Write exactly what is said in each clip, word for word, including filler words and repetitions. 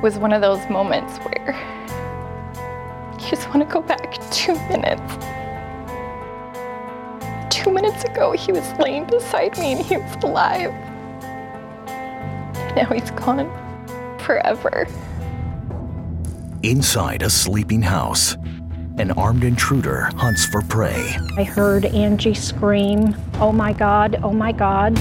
was one of those moments where you just want to go back two minutes. Two minutes ago, he was laying beside me and he was alive. Now he's gone forever. Inside a sleeping house, an armed intruder hunts for prey. I heard Angie scream, "Oh my God, oh my God."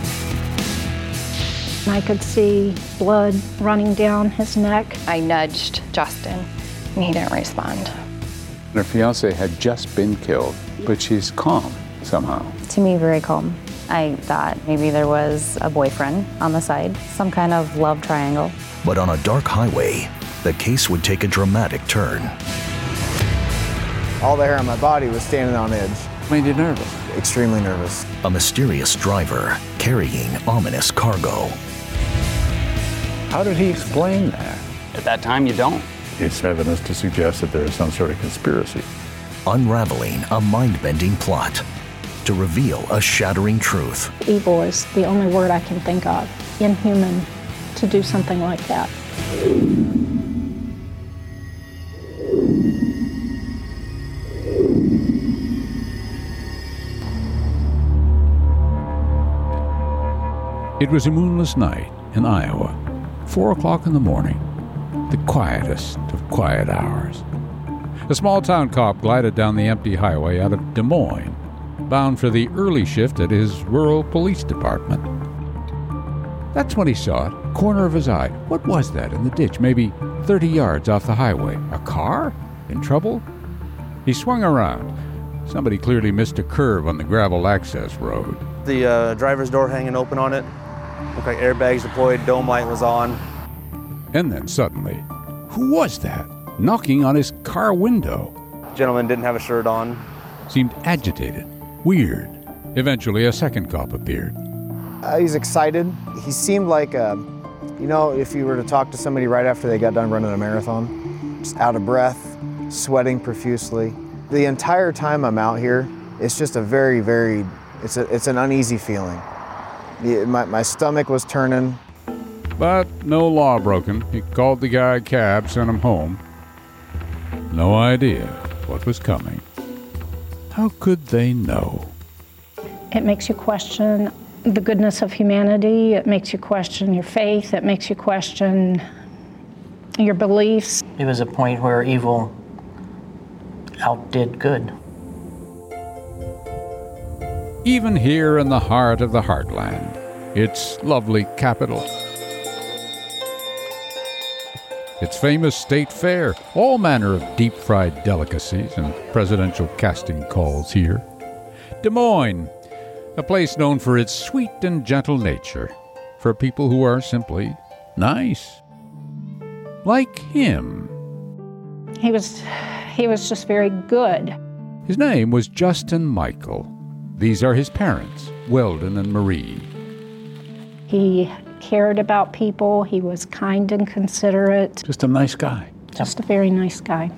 I could see blood running down his neck. I nudged Justin and he didn't respond. Her fiance had just been killed, but she's calm somehow. To me, very calm. I thought maybe there was a boyfriend on the side, some kind of love triangle. But on a dark highway, the case would take a dramatic turn. All the hair on my body was standing on edge. Made you nervous? Extremely nervous. A mysterious driver carrying ominous cargo. How did he explain that? At that time, you don't. It's evidence to suggest that there is some sort of conspiracy. Unraveling a mind-bending plot to reveal a shattering truth. Evil is the only word I can think of. Inhuman to do something like that. It was a moonless night in Iowa, four o'clock in the morning, the quietest of quiet hours. A small-town cop glided down the empty highway out of Des Moines, bound for the early shift at his rural police department. That's when he saw it, corner of his eye. What was that in the ditch, maybe thirty yards off the highway? A car? In trouble? He swung around. Somebody clearly missed a curve on the gravel access road. The uh, driver's door hanging open on it. Looked like airbags deployed, dome light was on. And then suddenly, who was that knocking on his car window? Gentleman didn't have a shirt on. Seemed agitated, weird. Eventually, a second cop appeared. Uh, he's excited. He seemed like, uh, you know, if you were to talk to somebody right after they got done running a marathon, just out of breath, sweating profusely. The entire time I'm out here, it's just a very, very, it's a, it's an uneasy feeling. The, my, my stomach was turning. But no law broken. He called the guy a cab, sent him home. No idea what was coming. How could they know? It makes you question the goodness of humanity. It makes you question your faith. It makes you question your beliefs. It was a point where evil outdid good. Even here in the heart of the heartland, its lovely capital, its famous state fair, all manner of deep-fried delicacies and presidential casting calls here. Des Moines, a place known for its sweet and gentle nature, for people who are simply nice. Like him. He was, he was just very good. His name was Justin Michael. These are his parents, Weldon and Marie. He cared about people. He was kind and considerate. Just a nice guy. Just a very nice guy.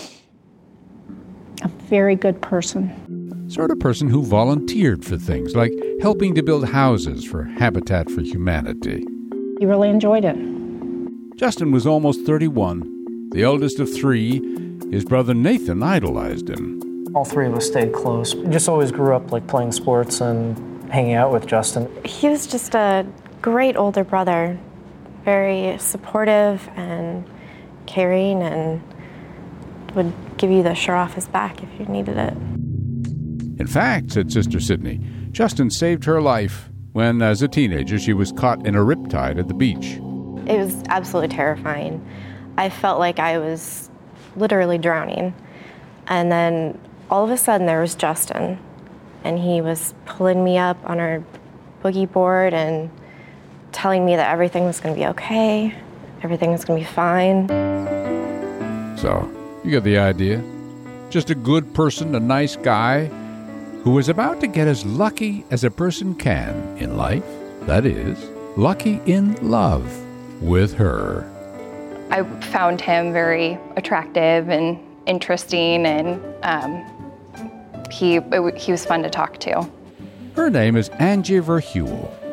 A very good person. Sort of person who volunteered for things, like helping to build houses for Habitat for Humanity. He really enjoyed it. Justin was almost thirty-one, the eldest of three. His brother Nathan idolized him. All three of us stayed close. Just always grew up like playing sports and hanging out with Justin. He was just a great older brother, very supportive and caring, and would give you the shirt off his back if you needed it. In fact, said Sister Sydney, Justin saved her life when, as a teenager, she was caught in a riptide at the beach. It was absolutely terrifying. I felt like I was literally drowning. And then all of a sudden there was Justin, and he was pulling me up on our boogie board and telling me that everything was going to be okay, everything was going to be fine. So, you get the idea. Just a good person, a nice guy, who was about to get as lucky as a person can in life. That is, lucky in love with her. I found him very attractive and interesting, and um, he he was fun to talk to. Her name is Angie Verheuel, and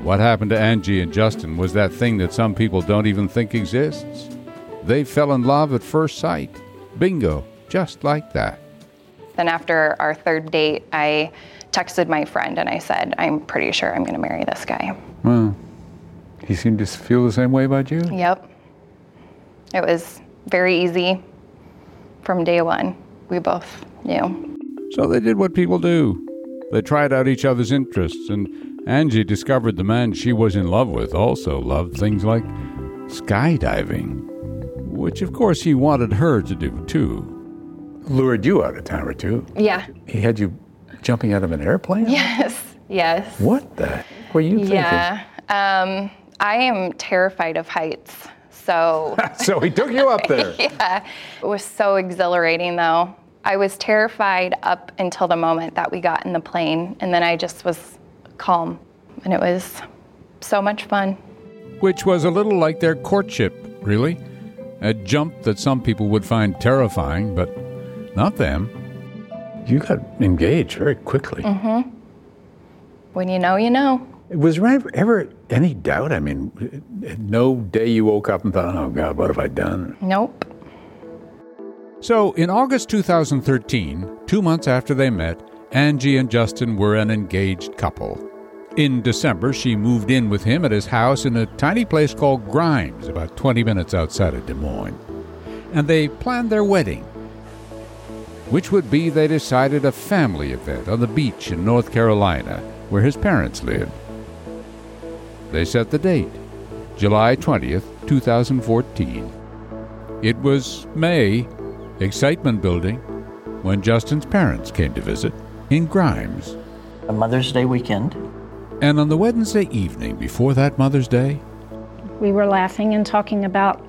what happened to Angie and Justin was that thing that some people don't even think exists. They fell in love at first sight. Bingo, just like that. Then after our third date, I texted my friend and I said, I'm pretty sure I'm going to marry this guy. Well, he seemed to feel the same way about you? Yep. It was very easy from day one. We both knew. So they did what people do. They tried out each other's interests, and Angie discovered the man she was in love with also loved things like skydiving, which of course he wanted her to do too. Lured you out a time or two. Yeah. He had you jumping out of an airplane? Yes, yes. What the heck were you thinking? Yeah. Um, I am terrified of heights, so... So he took you up there. Yeah. It was so exhilarating, though. I was terrified up until the moment that we got in the plane, and then I just was calm, and it was so much fun. Which was a little like their courtship, really. A jump that some people would find terrifying, but not them. You got engaged very quickly. Mm-hmm. When you know, you know. Was there ever, ever any doubt? I mean, no day you woke up and thought, oh, God, what have I done? Nope. So, in August two thousand thirteen, two months after they met, Angie and Justin were an engaged couple. In December, she moved in with him at his house in a tiny place called Grimes, about twenty minutes outside of Des Moines. And they planned their wedding, which would be, they decided, a family event on the beach in North Carolina, where his parents lived. They set the date, July twentieth, two thousand fourteen. It was May, excitement building, when Justin's parents came to visit in Grimes. A Mother's Day weekend. And on the Wednesday evening before that Mother's Day, we were laughing and talking about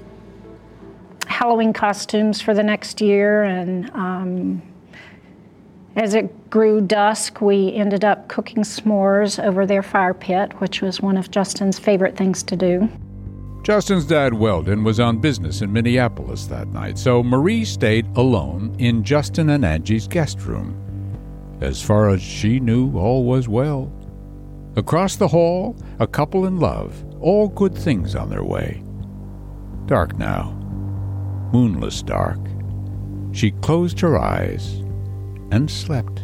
Halloween costumes for the next year, and um, as it grew dusk, we ended up cooking s'mores over their fire pit, which was one of Justin's favorite things to do. Justin's dad, Weldon, was on business in Minneapolis that night, so Marie stayed alone in Justin and Angie's guest room. As far as she knew, all was well. Across the hall, a couple in love, all good things on their way. Dark now, moonless dark. She closed her eyes and slept.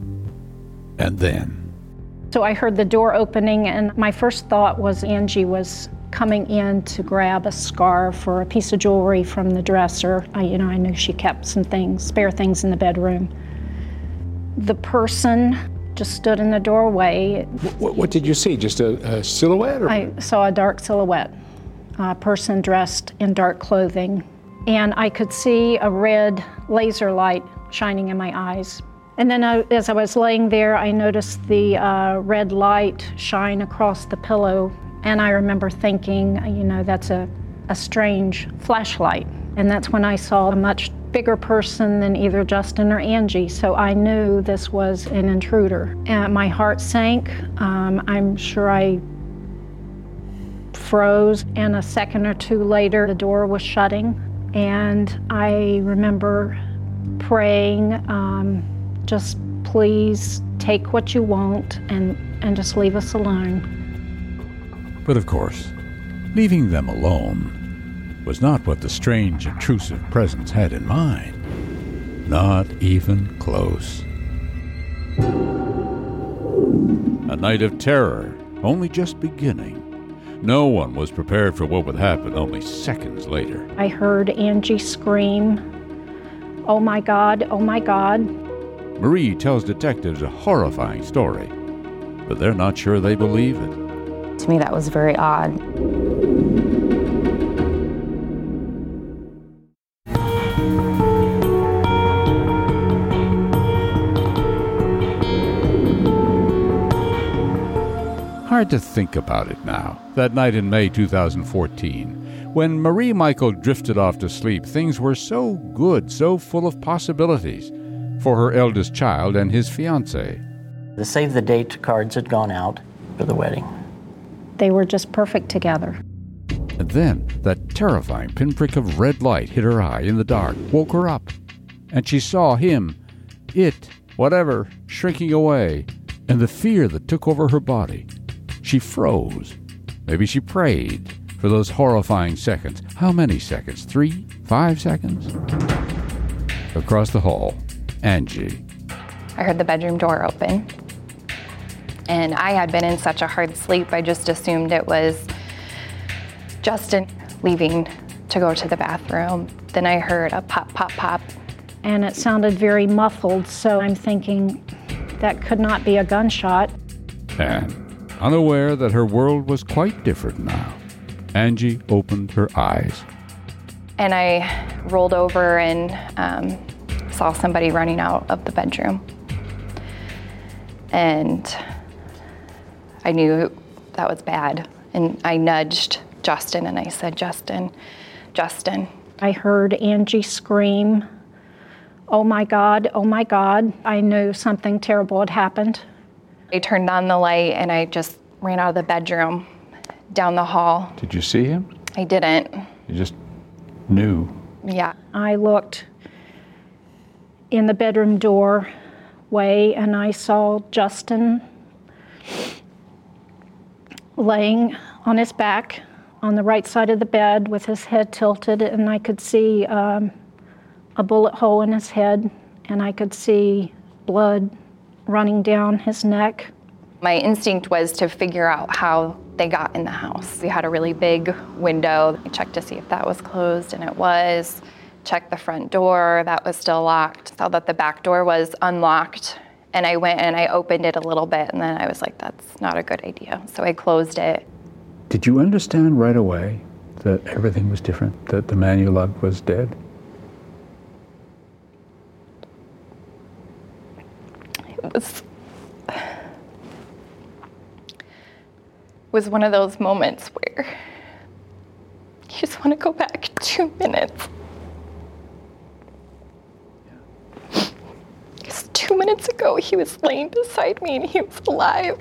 And then... So I heard the door opening, and my first thought was Angie was coming in to grab a scarf or a piece of jewelry from the dresser. I, you know, I knew she kept some things, spare things in the bedroom. The person just stood in the doorway. What, what did you see? Just a, a silhouette? Or? I saw a dark silhouette, a person dressed in dark clothing. And I could see a red laser light shining in my eyes. And then I, as I was laying there, I noticed the uh, red light shine across the pillow. And I remember thinking, you know, that's a, a strange flashlight. And that's when I saw a much bigger person than either Justin or Angie. So I knew this was an intruder. And my heart sank. Um, I'm sure I froze. And a second or two later, the door was shutting. And I remember praying, um, just please take what you want and, and just leave us alone. But of course, leaving them alone was not what the strange, intrusive presence had in mind. Not even close. A night of terror, only just beginning. No one was prepared for what would happen only seconds later. I heard Angie scream, "Oh my God, oh my God." Marie tells detectives a horrifying story, but they're not sure they believe it. To me, that was very odd. Hard to think about it now, that night in May two thousand fourteen. When Marie Michael drifted off to sleep, things were so good, so full of possibilities for her eldest child and his fiancée. The save the date cards had gone out for the wedding. They were just perfect together. And then that terrifying pinprick of red light hit her eye in the dark, woke her up, and she saw him, it, whatever, shrinking away, and the fear that took over her body. She froze. Maybe she prayed for those horrifying seconds. How many seconds? Three? Five seconds? Across the hall, Angie. I heard the bedroom door open. And I had been in such a hard sleep, I just assumed it was Justin leaving to go to the bathroom. Then I heard a pop, pop, pop. And it sounded very muffled, so I'm thinking that could not be a gunshot. And, unaware that her world was quite different now, Angie opened her eyes. And I rolled over and um, saw somebody running out of the bedroom. And I knew that was bad. And I nudged Justin and I said, Justin, Justin. I heard Angie scream, "Oh my God, oh my God." I knew something terrible had happened. I turned on the light and I just ran out of the bedroom, down the hall. Did you see him? I didn't. You just knew. Yeah. I looked in the bedroom doorway and I saw Justin laying on his back on the right side of the bed with his head tilted, and I could see um, a bullet hole in his head, and I could see blood running down his neck. My instinct was to figure out how they got in the house. We had a really big window. I checked to see if that was closed, and it was. Checked the front door, that was still locked. Saw that the back door was unlocked, and I went and I opened it a little bit, and then I was like, that's not a good idea. So I closed it. Did you understand right away that everything was different, that the man you loved was dead? It was, was one of those moments where you just want to go back two minutes. Because two minutes ago, he was laying beside me and he was alive.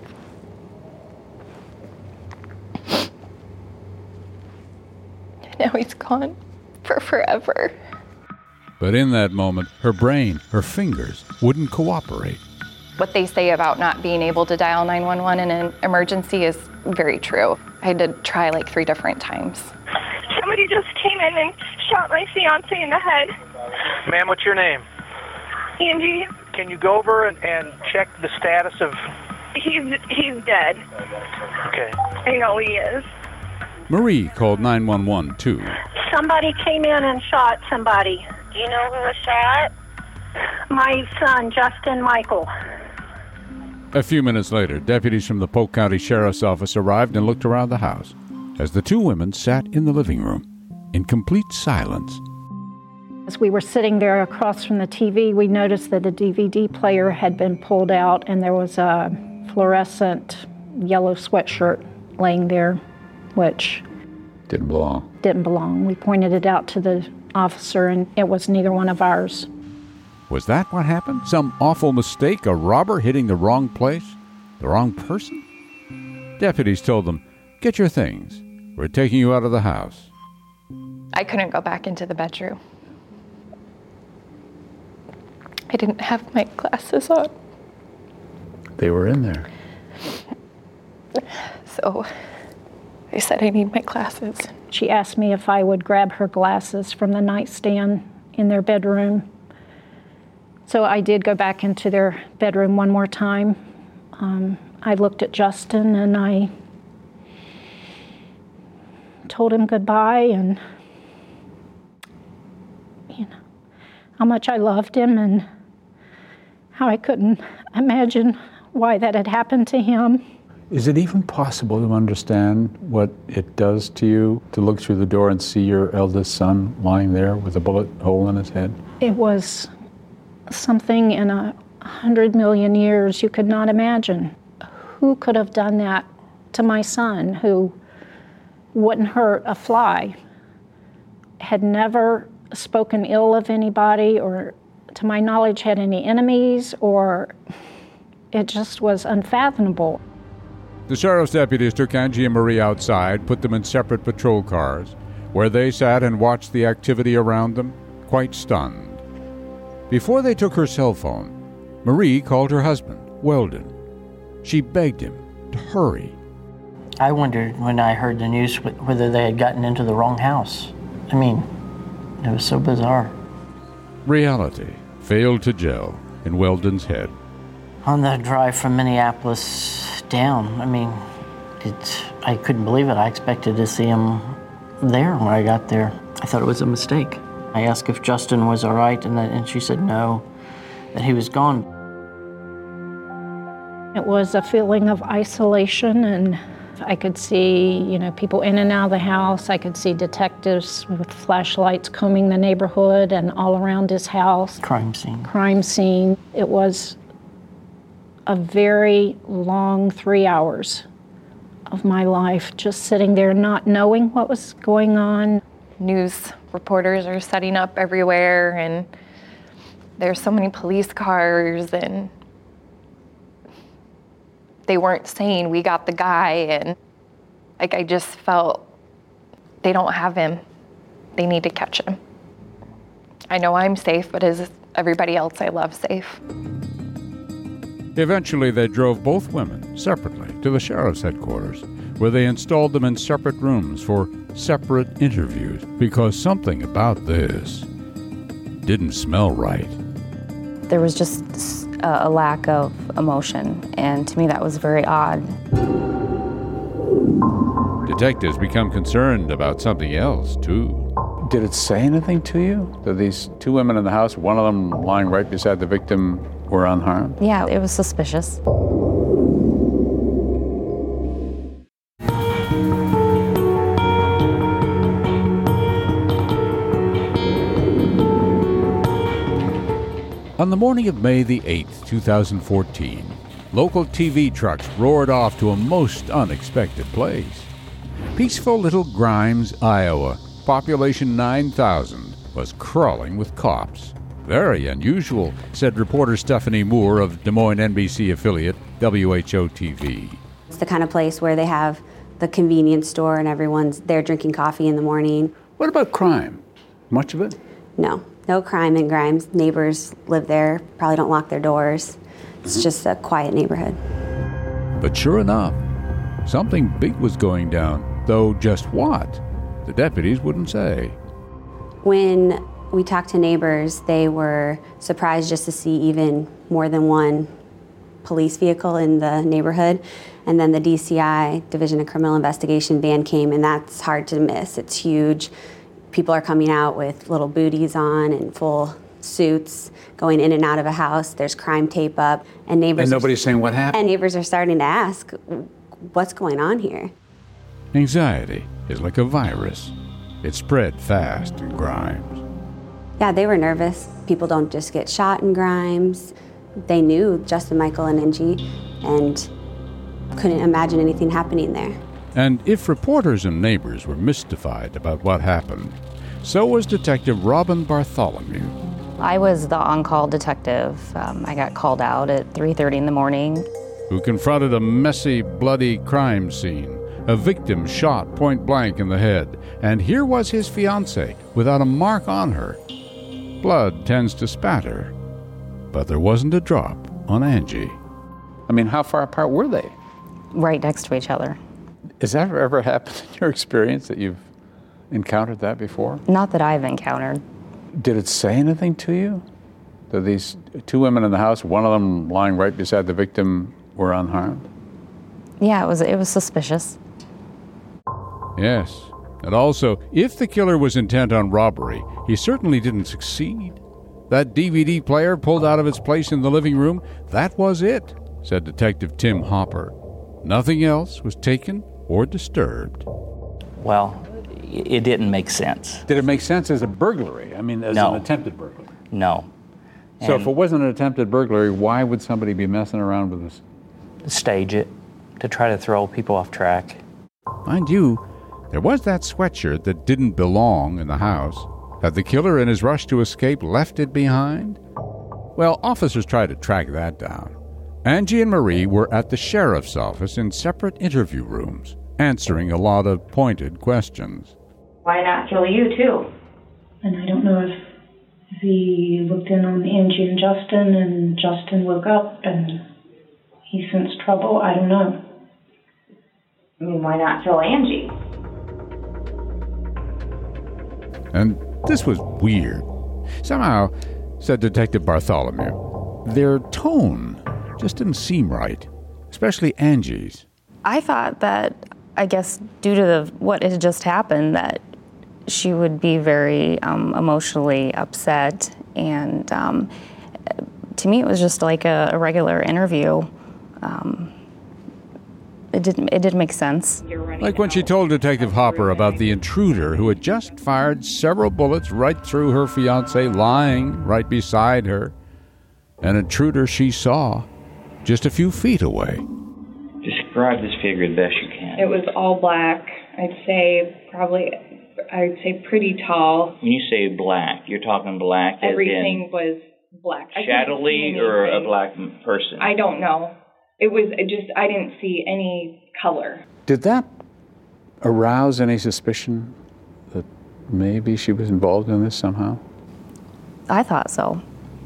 Now he's gone for forever. But in that moment, her brain, her fingers, wouldn't cooperate. What they say about not being able to dial nine one one in an emergency is very true. I had to try like three different times. Somebody just came in and shot my fiance in the head. Ma'am, what's your name? Angie. Can you go over and, and check the status of... He's, he's dead. Okay. I know he is. Marie called nine one one too. Somebody came in and shot somebody. Do you know who was shot? My son, Justin Michael. A few minutes later, deputies from the Polk County Sheriff's Office arrived and looked around the house as the two women sat in the living room in complete silence. As we were sitting there across from the T V, we noticed that the D V D player had been pulled out and there was a fluorescent yellow sweatshirt laying there, which didn't belong. Didn't belong. We pointed it out to the officer and it was neither one of ours. Was that what happened? Some awful mistake? A robber hitting the wrong place? The wrong person? Deputies told them, "Get your things. We're taking you out of the house." I couldn't go back into the bedroom. I didn't have my glasses on. They were in there. So I said, I need my glasses. She asked me if I would grab her glasses from the nightstand in their bedroom. So I did go back into their bedroom one more time. Um, I looked at Justin and I told him goodbye and, you know, how much I loved him and how I couldn't imagine why that had happened to him. Is it even possible to understand what it does to you to look through the door and see your eldest son lying there with a bullet hole in his head? It was something in a hundred million years you could not imagine. Who could have done that to my son, who wouldn't hurt a fly, had never spoken ill of anybody or, to my knowledge, had any enemies, or it just was unfathomable. The sheriff's deputies took Angie and Marie outside, put them in separate patrol cars, where they sat and watched the activity around them, quite stunned. Before they took her cell phone, Marie called her husband, Weldon. She begged him to hurry. I wondered when I heard the news whether they had gotten into the wrong house. I mean, it was so bizarre. Reality failed to gel in Weldon's head. On the drive from Minneapolis down, I mean, it, I couldn't believe it. I expected to see him there when I got there. I thought it was a mistake. I asked if Justin was all right, and, that, and she said no, that he was gone. It was a feeling of isolation, and I could see, you know, people in and out of the house. I could see detectives with flashlights combing the neighborhood and all around his house. Crime scene. Crime scene. It was a very long three hours of my life, just sitting there not knowing what was going on. News reporters are setting up everywhere, and there's so many police cars, and they weren't saying we got the guy, and like I just felt they don't have him. They need to catch him. I know I'm safe, but is everybody else I love safe? Eventually, they drove both women separately to the sheriff's headquarters, where they installed them in separate rooms for separate interviews, because something about this didn't smell right. There was just a lack of emotion, and to me that was very odd. Detectives become concerned about something else, too. Did it say anything to you that these two women in the house, one of them lying right beside the victim, were unharmed? Yeah, it was suspicious. On the morning of May the eighth, two thousand fourteen, local T V trucks roared off to a most unexpected place. Peaceful little Grimes, Iowa, population nine thousand, was crawling with cops. Very unusual, said reporter Stephanie Moore of Des Moines N B C affiliate W H O T V. It's the kind of place where they have the convenience store and everyone's there drinking coffee in the morning. What about crime? Much of it? No. No crime in Grimes. Neighbors live there, probably don't lock their doors. It's just a quiet neighborhood. But sure enough, something big was going down, though just what? The deputies wouldn't say. When we talked to neighbors, they were surprised just to see even more than one police vehicle in the neighborhood. And then the D C I, Division of Criminal Investigation van came, and that's hard to miss. It's huge. People are coming out with little booties on and full suits, going in and out of a house. There's crime tape up, and neighbors. And nobody's are, saying what happened? And neighbors are starting to ask, what's going on here? Anxiety is like a virus. It spread fast in Grimes. Yeah, they were nervous. People don't just get shot in Grimes. They knew Justin, Michael, and Angie, and couldn't imagine anything happening there. And if reporters and neighbors were mystified about what happened, so was Detective Robin Bartholomew. I was the on-call detective. Um, I got called out at three thirty in the morning. Who confronted a messy, bloody crime scene, a victim shot point blank in the head, and here was his fiancée without a mark on her. Blood tends to spatter, but there wasn't a drop on Angie. I mean, how far apart were they? Right next to each other. Has that ever happened in your experience that you've encountered that before? Not that I've encountered. Did it say anything to you that these two women in the house, one of them lying right beside the victim, were unharmed? Yeah, it was it was suspicious. Yes. And also, if the killer was intent on robbery, he certainly didn't succeed. That D V D player pulled out of its place in the living room, that was it, said Detective Tim Hopper. Nothing else was taken or disturbed. Well, it didn't make sense. Did it make sense as a burglary? I mean, as no. an attempted burglary? No. So and if it wasn't an attempted burglary, why would somebody be messing around with this? Stage it, to try to throw people off track. Mind you, there was that sweatshirt that didn't belong in the house. Had the killer in his rush to escape left it behind? Well, officers tried to track that down. Angie and Marie were at the sheriff's office in separate interview rooms, answering a lot of pointed questions. Why not kill you, too? And I don't know if, if he looked in on Angie and Justin, and Justin woke up and he sensed trouble. I don't know. I mean, why not kill Angie? And this was weird. Somehow, said Detective Bartholomew, their tone just didn't seem right, especially Angie's. I thought that, I guess, due to the, what had just happened, that she would be very um, emotionally upset. And um, to me, it was just like a, a regular interview. Um, it didn't, it didn't make sense. Like when she told Detective Hopper about the intruder who had just fired several bullets right through her fiancé lying right beside her. An intruder she saw just a few feet away. Describe this figure the best you can. It was all black. I'd say probably, I'd say pretty tall. When you say black, you're talking black as Everything in was black. I couldn't shadowly see or a anything. black person? I don't know. It was it just, I didn't see any color. Did that arouse any suspicion that maybe she was involved in this somehow? I thought so.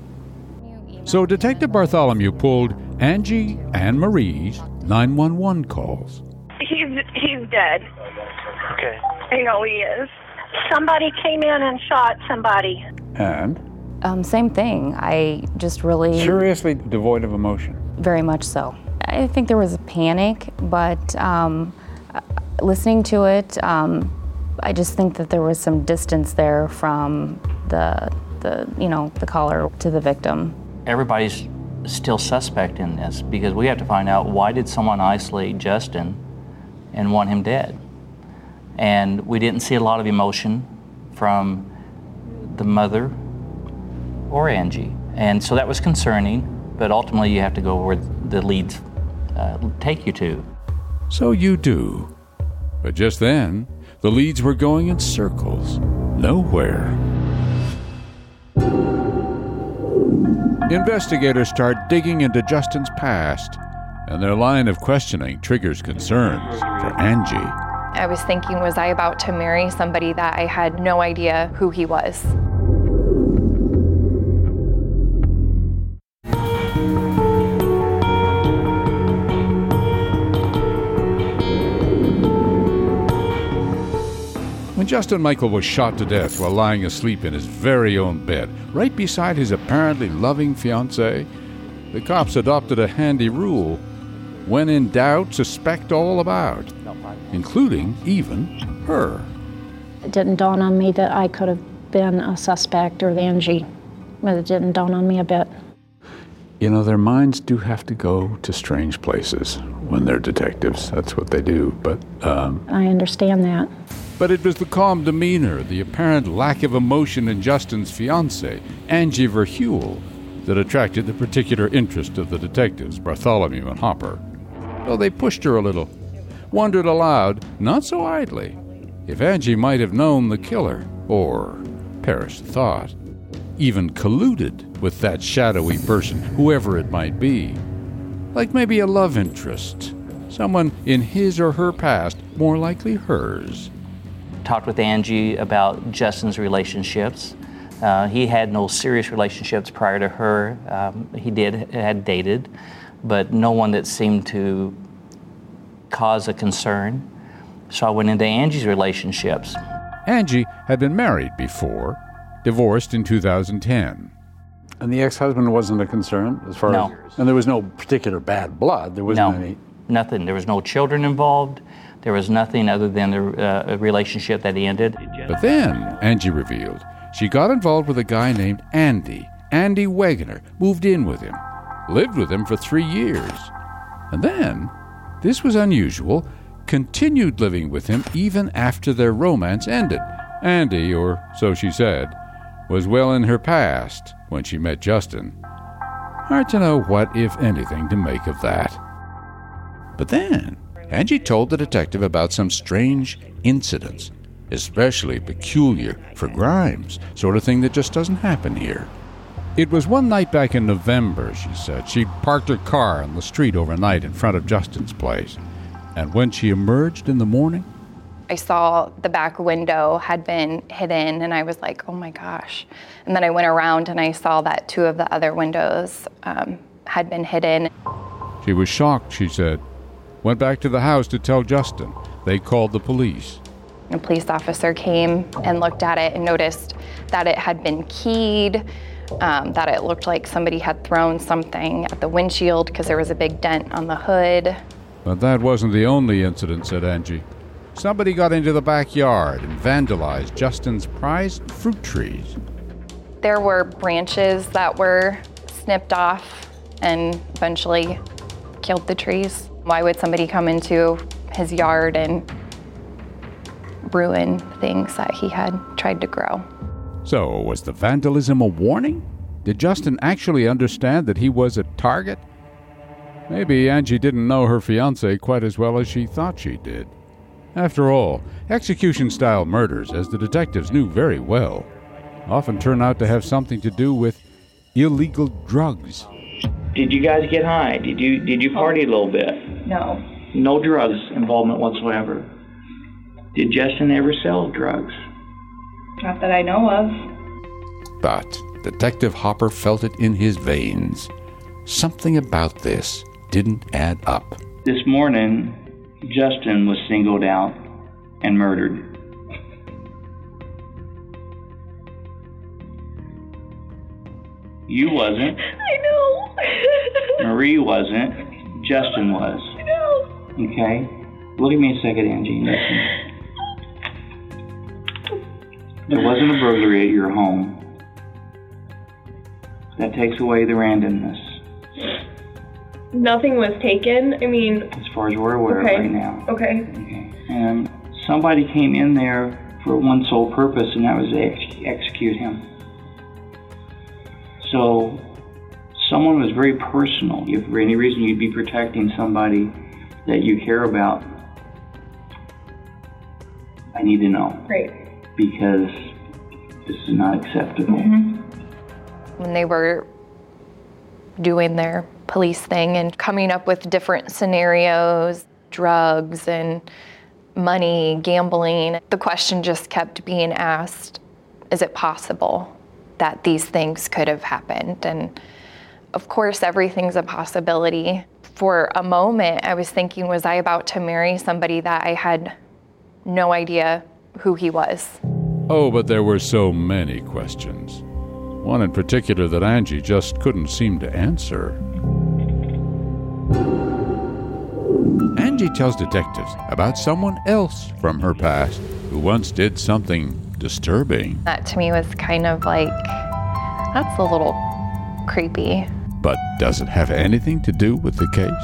So Detective Bartholomew pulled Angie and Marie's nine one one calls. He's he's dead. Okay. I know he is. Somebody came in and shot somebody. And? Um, same thing. I just really... Curiously devoid of emotion. Very much so. I think there was a panic, but um, listening to it, um, I just think that there was some distance there from the, the, you know, the caller to the victim. Everybody's still suspect in this because we have to find out why did someone isolate Justin and want him dead. And we didn't see a lot of emotion from the mother or Angie. And so that was concerning, but ultimately you have to go where the leads uh, take you to. So you do. But just then, the leads were going in circles. Nowhere. Investigators start digging into Justin's past, and their line of questioning triggers concerns for Angie. I was thinking, was I about to marry somebody that I had no idea who he was? When Justin Michael was shot to death while lying asleep in his very own bed, right beside his apparently loving fiancée, the cops adopted a handy rule. When in doubt, suspect all about, including even her. It didn't dawn on me that I could have been a suspect or Angie, but it didn't dawn on me a bit. You know, their minds do have to go to strange places when they're detectives. That's what they do, but... Um, I understand that. But it was the calm demeanor, the apparent lack of emotion in Justin's fiancée, Angie Verheuel, that attracted the particular interest of the detectives, Bartholomew and Hopper. So they pushed her a little, wondered aloud, not so idly, if Angie might have known the killer, or, perish the thought, even colluded with that shadowy person, whoever it might be. Like maybe a love interest, someone in his or her past, more likely hers. Talked with Angie about Justin's relationships. Uh, he had no serious relationships prior to her. Um, he did had dated, but no one that seemed to cause a concern. So I went into Angie's relationships. Angie had been married before, divorced in two thousand ten. And the ex-husband wasn't a concern as far No. as... And there was no particular bad blood. There wasn't No, any... nothing. There was no children involved. There was nothing other than the uh, relationship that ended. But then, Angie revealed, she got involved with a guy named Andy. Andy Wegener moved in with him, lived with him for three years. And then, this was unusual, continued living with him even after their romance ended. Andy, or so she said, was well in her past when she met Justin. Hard to know what, if anything, to make of that. But then, Angie told the detective about some strange incidents, especially peculiar for Grimes, sort of thing that just doesn't happen here. It was one night back in November, she said. She'd parked her car on the street overnight in front of Justin's place. And when she emerged in the morning, I saw the back window had been hidden, and I was like, oh my gosh. And then I went around and I saw that two of the other windows um, had been hidden. she was shocked, she said, went back to the house to tell Justin. They called the police. A police officer came and looked at it and noticed that it had been keyed, um, that it looked like somebody had thrown something at the windshield because there was a big dent on the hood. But that wasn't the only incident, said Angie. Somebody got into the backyard and vandalized Justin's prized fruit trees. There were branches that were snipped off and eventually killed the trees. Why would somebody come into his yard and ruin things that he had tried to grow? So, was the vandalism a warning? Did Justin actually understand that he was a target? Maybe Angie didn't know her fiancé quite as well as she thought she did. After all, execution-style murders, as the detectives knew very well, often turn out to have something to do with illegal drugs. Did you guys get high? Did you did you party a little bit? No. No drugs involvement whatsoever. Did Justin ever sell drugs? Not that I know of. But Detective Hopper felt it in his veins. Something about this didn't add up. This morning, Justin was singled out and murdered. You wasn't. I know. Marie wasn't. Justin was. I know. Okay? Look at me a second, Angie. Listen. There wasn't a burglary at your home. That takes away the randomness. Nothing was taken. I mean, as far as we're aware okay. of right now. Okay. Okay. And somebody came in there for one sole purpose, and that was to ex- execute him. So, someone was very personal. If for any reason you'd be protecting somebody that you care about, I need to know. Right. Because this is not acceptable. Mm-hmm. When they were doing their police thing and coming up with different scenarios, drugs and money, gambling, the question just kept being asked, is it possible that these things could have happened? And of course, everything's a possibility. For a moment, I was thinking, was I about to marry somebody that I had no idea who he was? Oh, but there were so many questions. One in particular that Angie just couldn't seem to answer. Angie tells detectives about someone else from her past who once did something disturbing. That to me was kind of like, that's a little creepy. But does it have anything to do with the case?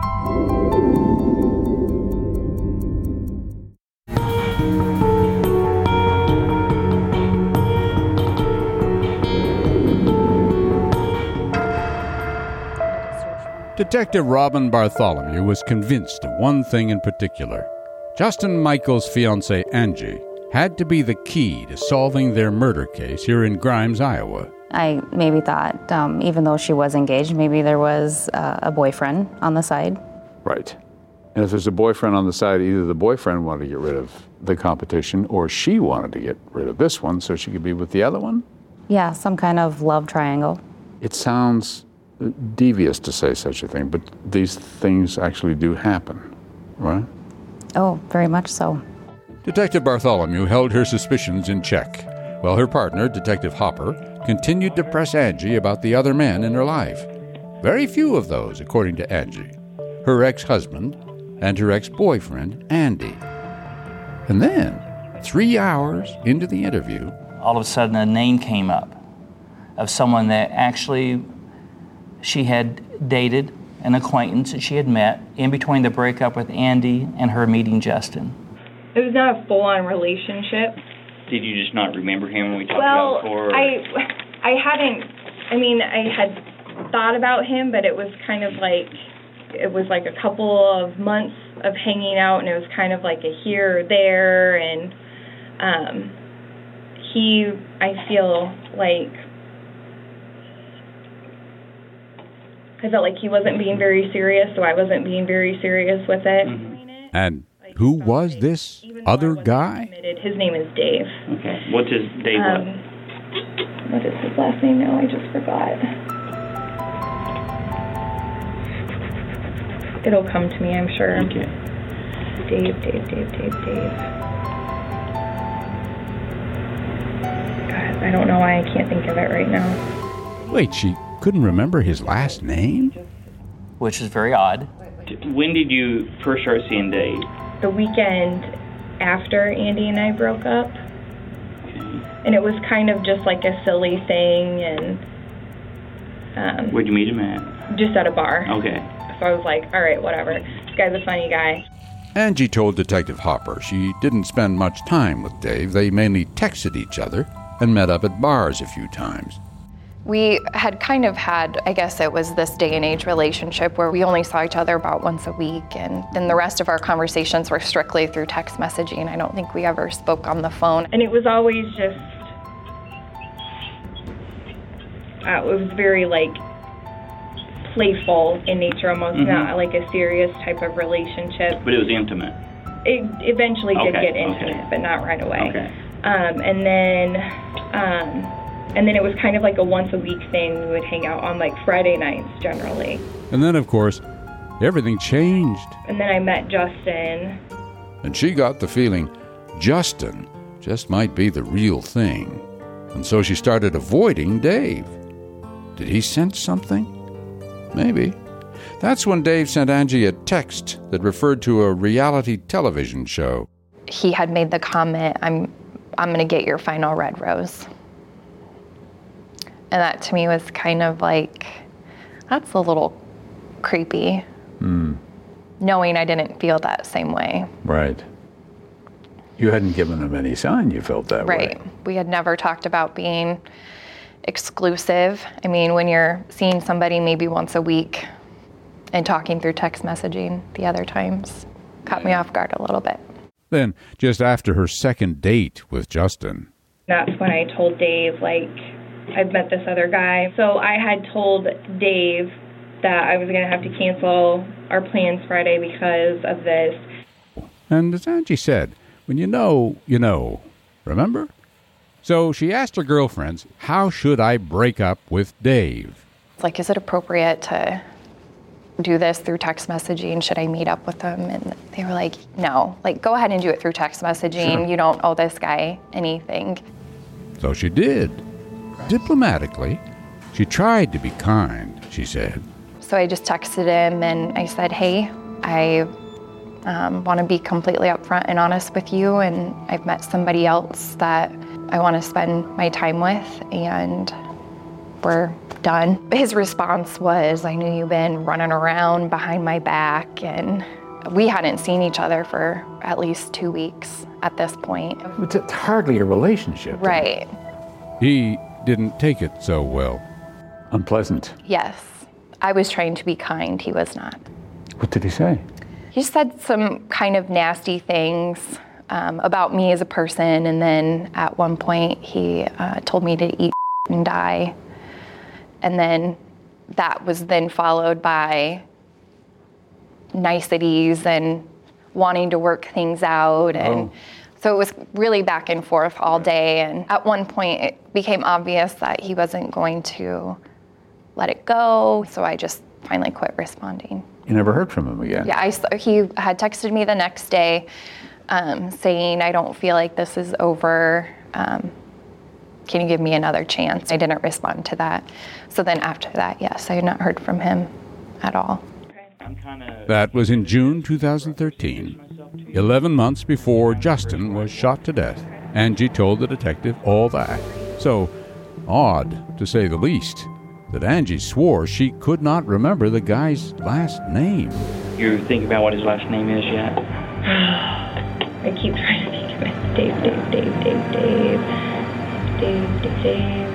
Detective Robin Bartholomew was convinced of one thing in particular. Justin Michael's fiancée, Angie, had to be the key to solving their murder case here in Grimes, Iowa. I maybe thought, um, even though she was engaged, maybe there was uh, a boyfriend on the side. Right. And if there's a boyfriend on the side, either the boyfriend wanted to get rid of the competition or she wanted to get rid of this one so she could be with the other one? Yeah, some kind of love triangle. It sounds devious to say such a thing, but these things actually do happen, right? Oh, very much so. Detective Bartholomew held her suspicions in check, while her partner, Detective Hopper, continued to press Angie about the other men in her life. Very few of those, according to Angie. Her ex-husband and her ex-boyfriend, Andy. And then, three hours into the interview, all of a sudden a name came up of someone that actually she had dated, an acquaintance that she had met in between the breakup with Andy and her meeting Justin. It was not a full-on relationship. Did you just not remember him when we talked Well, about before? I, I hadn't, I mean, I had thought about him, but it was kind of like, it was like a couple of months of hanging out, and it was kind of like a here or there, and um, he, I feel like, I felt like he wasn't being very serious, so I wasn't being very serious with it. Mm-hmm. And who was this other guy? His name is Dave. Okay. What's his Dave? Um, what is his last name now? I just forgot. It'll come to me, I'm sure. Okay. Dave, Dave, Dave, Dave, Dave. God, I don't know why I can't think of it right now. Wait, she couldn't remember his last name? Which is very odd. When did you first start seeing Dave? The weekend after Andy and I broke up. And it was kind of just like a silly thing, and um, where'd you meet him at? Just at a bar. Okay. So I was like, all right, whatever. This guy's a funny guy. Angie told Detective Hopper she didn't spend much time with Dave. They mainly texted each other and met up at bars a few times. We had kind of had, I guess it was this day and age relationship where we only saw each other about once a week, and then the rest of our conversations were strictly through text messaging. I don't think we ever spoke on the phone. And it was always just, uh, it was very like playful in nature, almost mm-hmm. not like a serious type of relationship. But it was intimate. It eventually did okay. get intimate, okay. but not right away. Okay. Um, and then, um, And then it was kind of like a once a week thing. We would hang out on like Friday nights generally. And then, of course, everything changed. And then I met Justin. And she got the feeling Justin just might be the real thing. And so she started avoiding Dave. Did he sense something? Maybe. That's when Dave sent Angie a text that referred to a reality television show. He had made the comment, I'm, I'm going to get your final red rose. And that to me was kind of like, that's a little creepy. Mm. Knowing I didn't feel that same way. Right. You hadn't given him any sign you felt that way. Right. We had never talked about being exclusive. I mean, when you're seeing somebody maybe once a week and talking through text messaging the other times, caught me off guard a little bit. Then, just after her second date with Justin. That's when I told Dave, like, I've met this other guy. So I had told Dave that I was going to have to cancel our plans Friday because of this. And as Angie said, when you know, you know. Remember? So she asked her girlfriends, how should I break up with Dave? It's like, is it appropriate to do this through text messaging? Should I meet up with them? And they were like, no, like, go ahead and do it through text messaging. Sure. You don't owe this guy anything. So she did. Diplomatically, she tried to be kind, she said. So I just texted him and I said, hey, I um, want to be completely upfront and honest with you, and I've met somebody else that I want to spend my time with, and we're done. His response was, I knew you've been running around behind my back, and we hadn't seen each other for at least two weeks at this point. It's hardly a relationship. Right. He didn't take it so well. Unpleasant. Yes. I was trying to be kind. He was not. What did he say? He said some kind of nasty things um, about me as a person, and then at one point he uh, told me to eat and die. And then that was then followed by niceties and wanting to work things out. And oh. so it was really back and forth all day. And at one point it became obvious that he wasn't going to let it go. So I just finally quit responding. You never heard from him again? Yeah, I, he had texted me the next day um, saying, I don't feel like this is over. Um, can you give me another chance? I didn't respond to that. So then after that, yes, I had not heard from him at all. That was in June two thousand thirteen, eleven months before Justin was shot to death. Angie told the detective all that. So odd, to say the least, that Angie swore she could not remember the guy's last name. You think about what his last name is yet? I keep trying to think of it. Dave, Dave, Dave, Dave, Dave. Dave, Dave, Dave.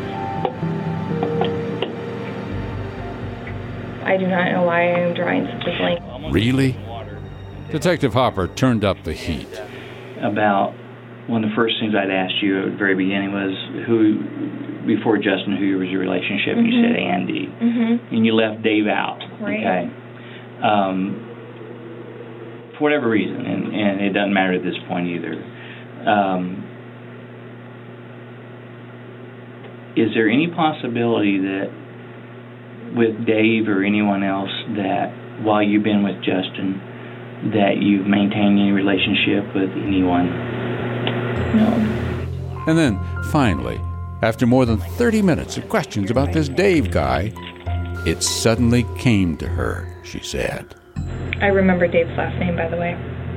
I do not know why I am drawing such a blank. Really? Detective Hopper turned up the heat. About one of the first things I'd asked you at the very beginning was who, before Justin, who was your relationship? Mm-hmm. You said Andy. Mm-hmm. And you left Dave out. Right. Okay. Um, for whatever reason, and, and it doesn't matter at this point either. Um, is there any possibility that with Dave or anyone else that while you've been with Justin, that you've maintained any relationship with anyone? No. And then, finally, after more than thirty minutes of questions about this Dave guy, it suddenly came to her, she said. I remember Dave's last name, by the way.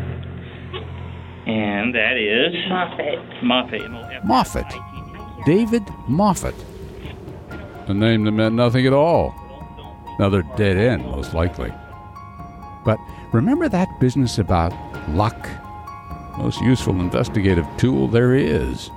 And that is? Moffett. Moffett. Moffett. David Moffett. A name that meant nothing at all. Another dead end, most likely. But remember that business about luck? Most useful investigative tool there is.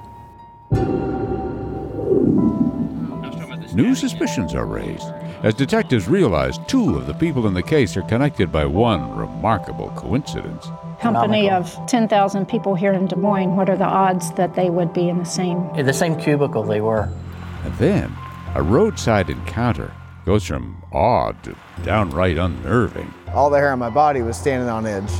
New suspicions are raised as detectives realize two of the people in the case are connected by one remarkable coincidence. Company of ten thousand people here in Des Moines, what are the odds that they would be in the same? In the same cubicle they were. And then a roadside encounter goes from odd to downright unnerving. All the hair on my body was standing on edge.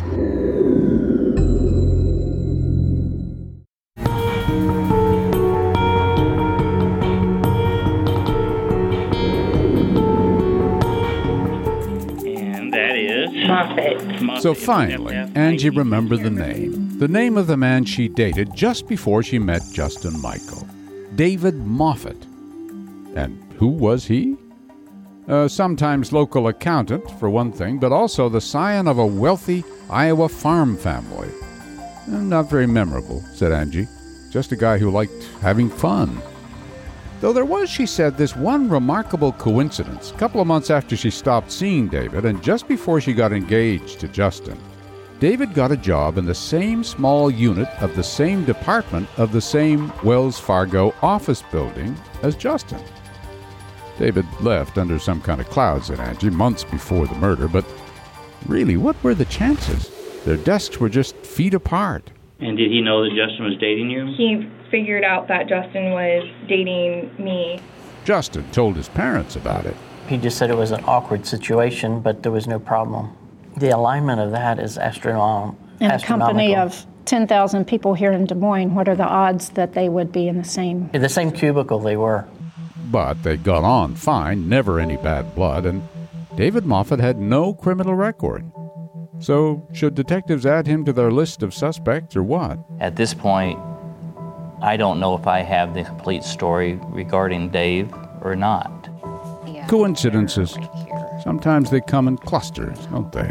Moffett. So finally, Angie remembered the name. The name of the man she dated just before she met Justin Michael. David Moffett. And who was he? A sometimes local accountant, for one thing, but also the scion of a wealthy Iowa farm family. Not very memorable, said Angie. Just a guy who liked having fun. Though there was, she said, this one remarkable coincidence. A couple of months after she stopped seeing David, and just before she got engaged to Justin, David got a job in the same small unit of the same department of the same Wells Fargo office building as Justin. David left under some kind of cloud, said Angie, months before the murder, but really, what were the chances? Their desks were just feet apart. And did he know that Justin was dating you? He figured out that Justin was dating me. Justin told his parents about it. He just said it was an awkward situation, but there was no problem. The alignment of that is astronom- In a astronomical. company of ten thousand people here in Des Moines, what are the odds that they would be in the same? In the same cubicle they were. But they got on fine, never any bad blood, and David Moffett had no criminal record. So, should detectives add him to their list of suspects or what? At this point, I don't know if I have the complete story regarding Dave or not. Yeah. Coincidences. Sometimes they come in clusters, don't they?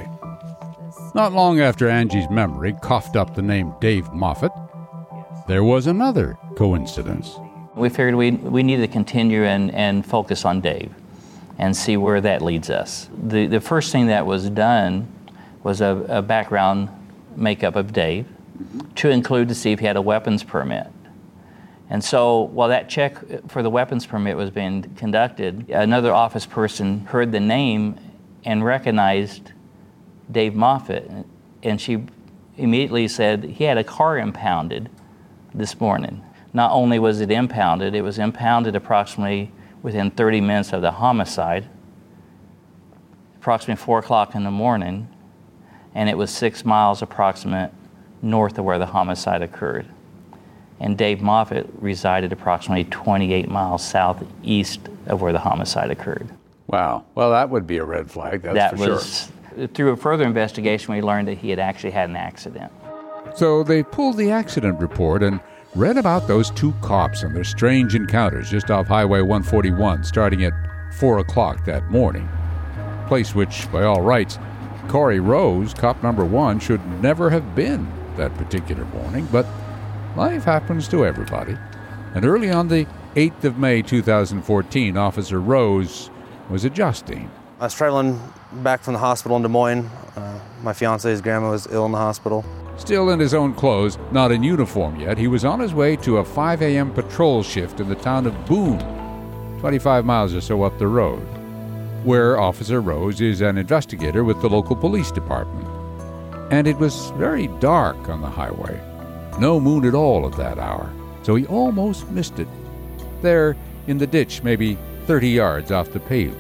Not long after Angie's memory coughed up the name Dave Moffett, there was another coincidence. We figured we, we needed to continue and, and focus on Dave and see where that leads us. The, the first thing that was done was a, a background makeup of Dave to include to see if he had a weapons permit. And so while that check for the weapons permit was being conducted, another office person heard the name and recognized Dave Moffett, and she immediately said he had a car impounded this morning. Not only was it impounded, it was impounded approximately within thirty minutes of the homicide, approximately four o'clock in the morning, and it was six miles approximate north of where the homicide occurred. And Dave Moffett resided approximately twenty-eight miles southeast of where the homicide occurred. Wow. Well, that would be a red flag, that's that for was, sure. Through a further investigation, we learned that he had actually had an accident. So they pulled the accident report and read about those two cops and their strange encounters just off Highway one forty-one starting at four o'clock that morning. Place which, by all rights, Corey Rose, cop number one, should never have been that particular morning, but life happens to everybody. And early on the eighth of May two thousand fourteen, Officer Rose was adjusting. I was traveling back from the hospital in Des Moines. Uh, my fiance's grandma was ill in the hospital. Still in his own clothes, not in uniform yet, he was on his way to a five a.m. patrol shift in the town of Boone, twenty-five miles or so up the road, where Officer Rose is an investigator with the local police department. And it was very dark on the highway. No moon at all at that hour, so he almost missed it. There, in the ditch, maybe thirty yards off the pavement.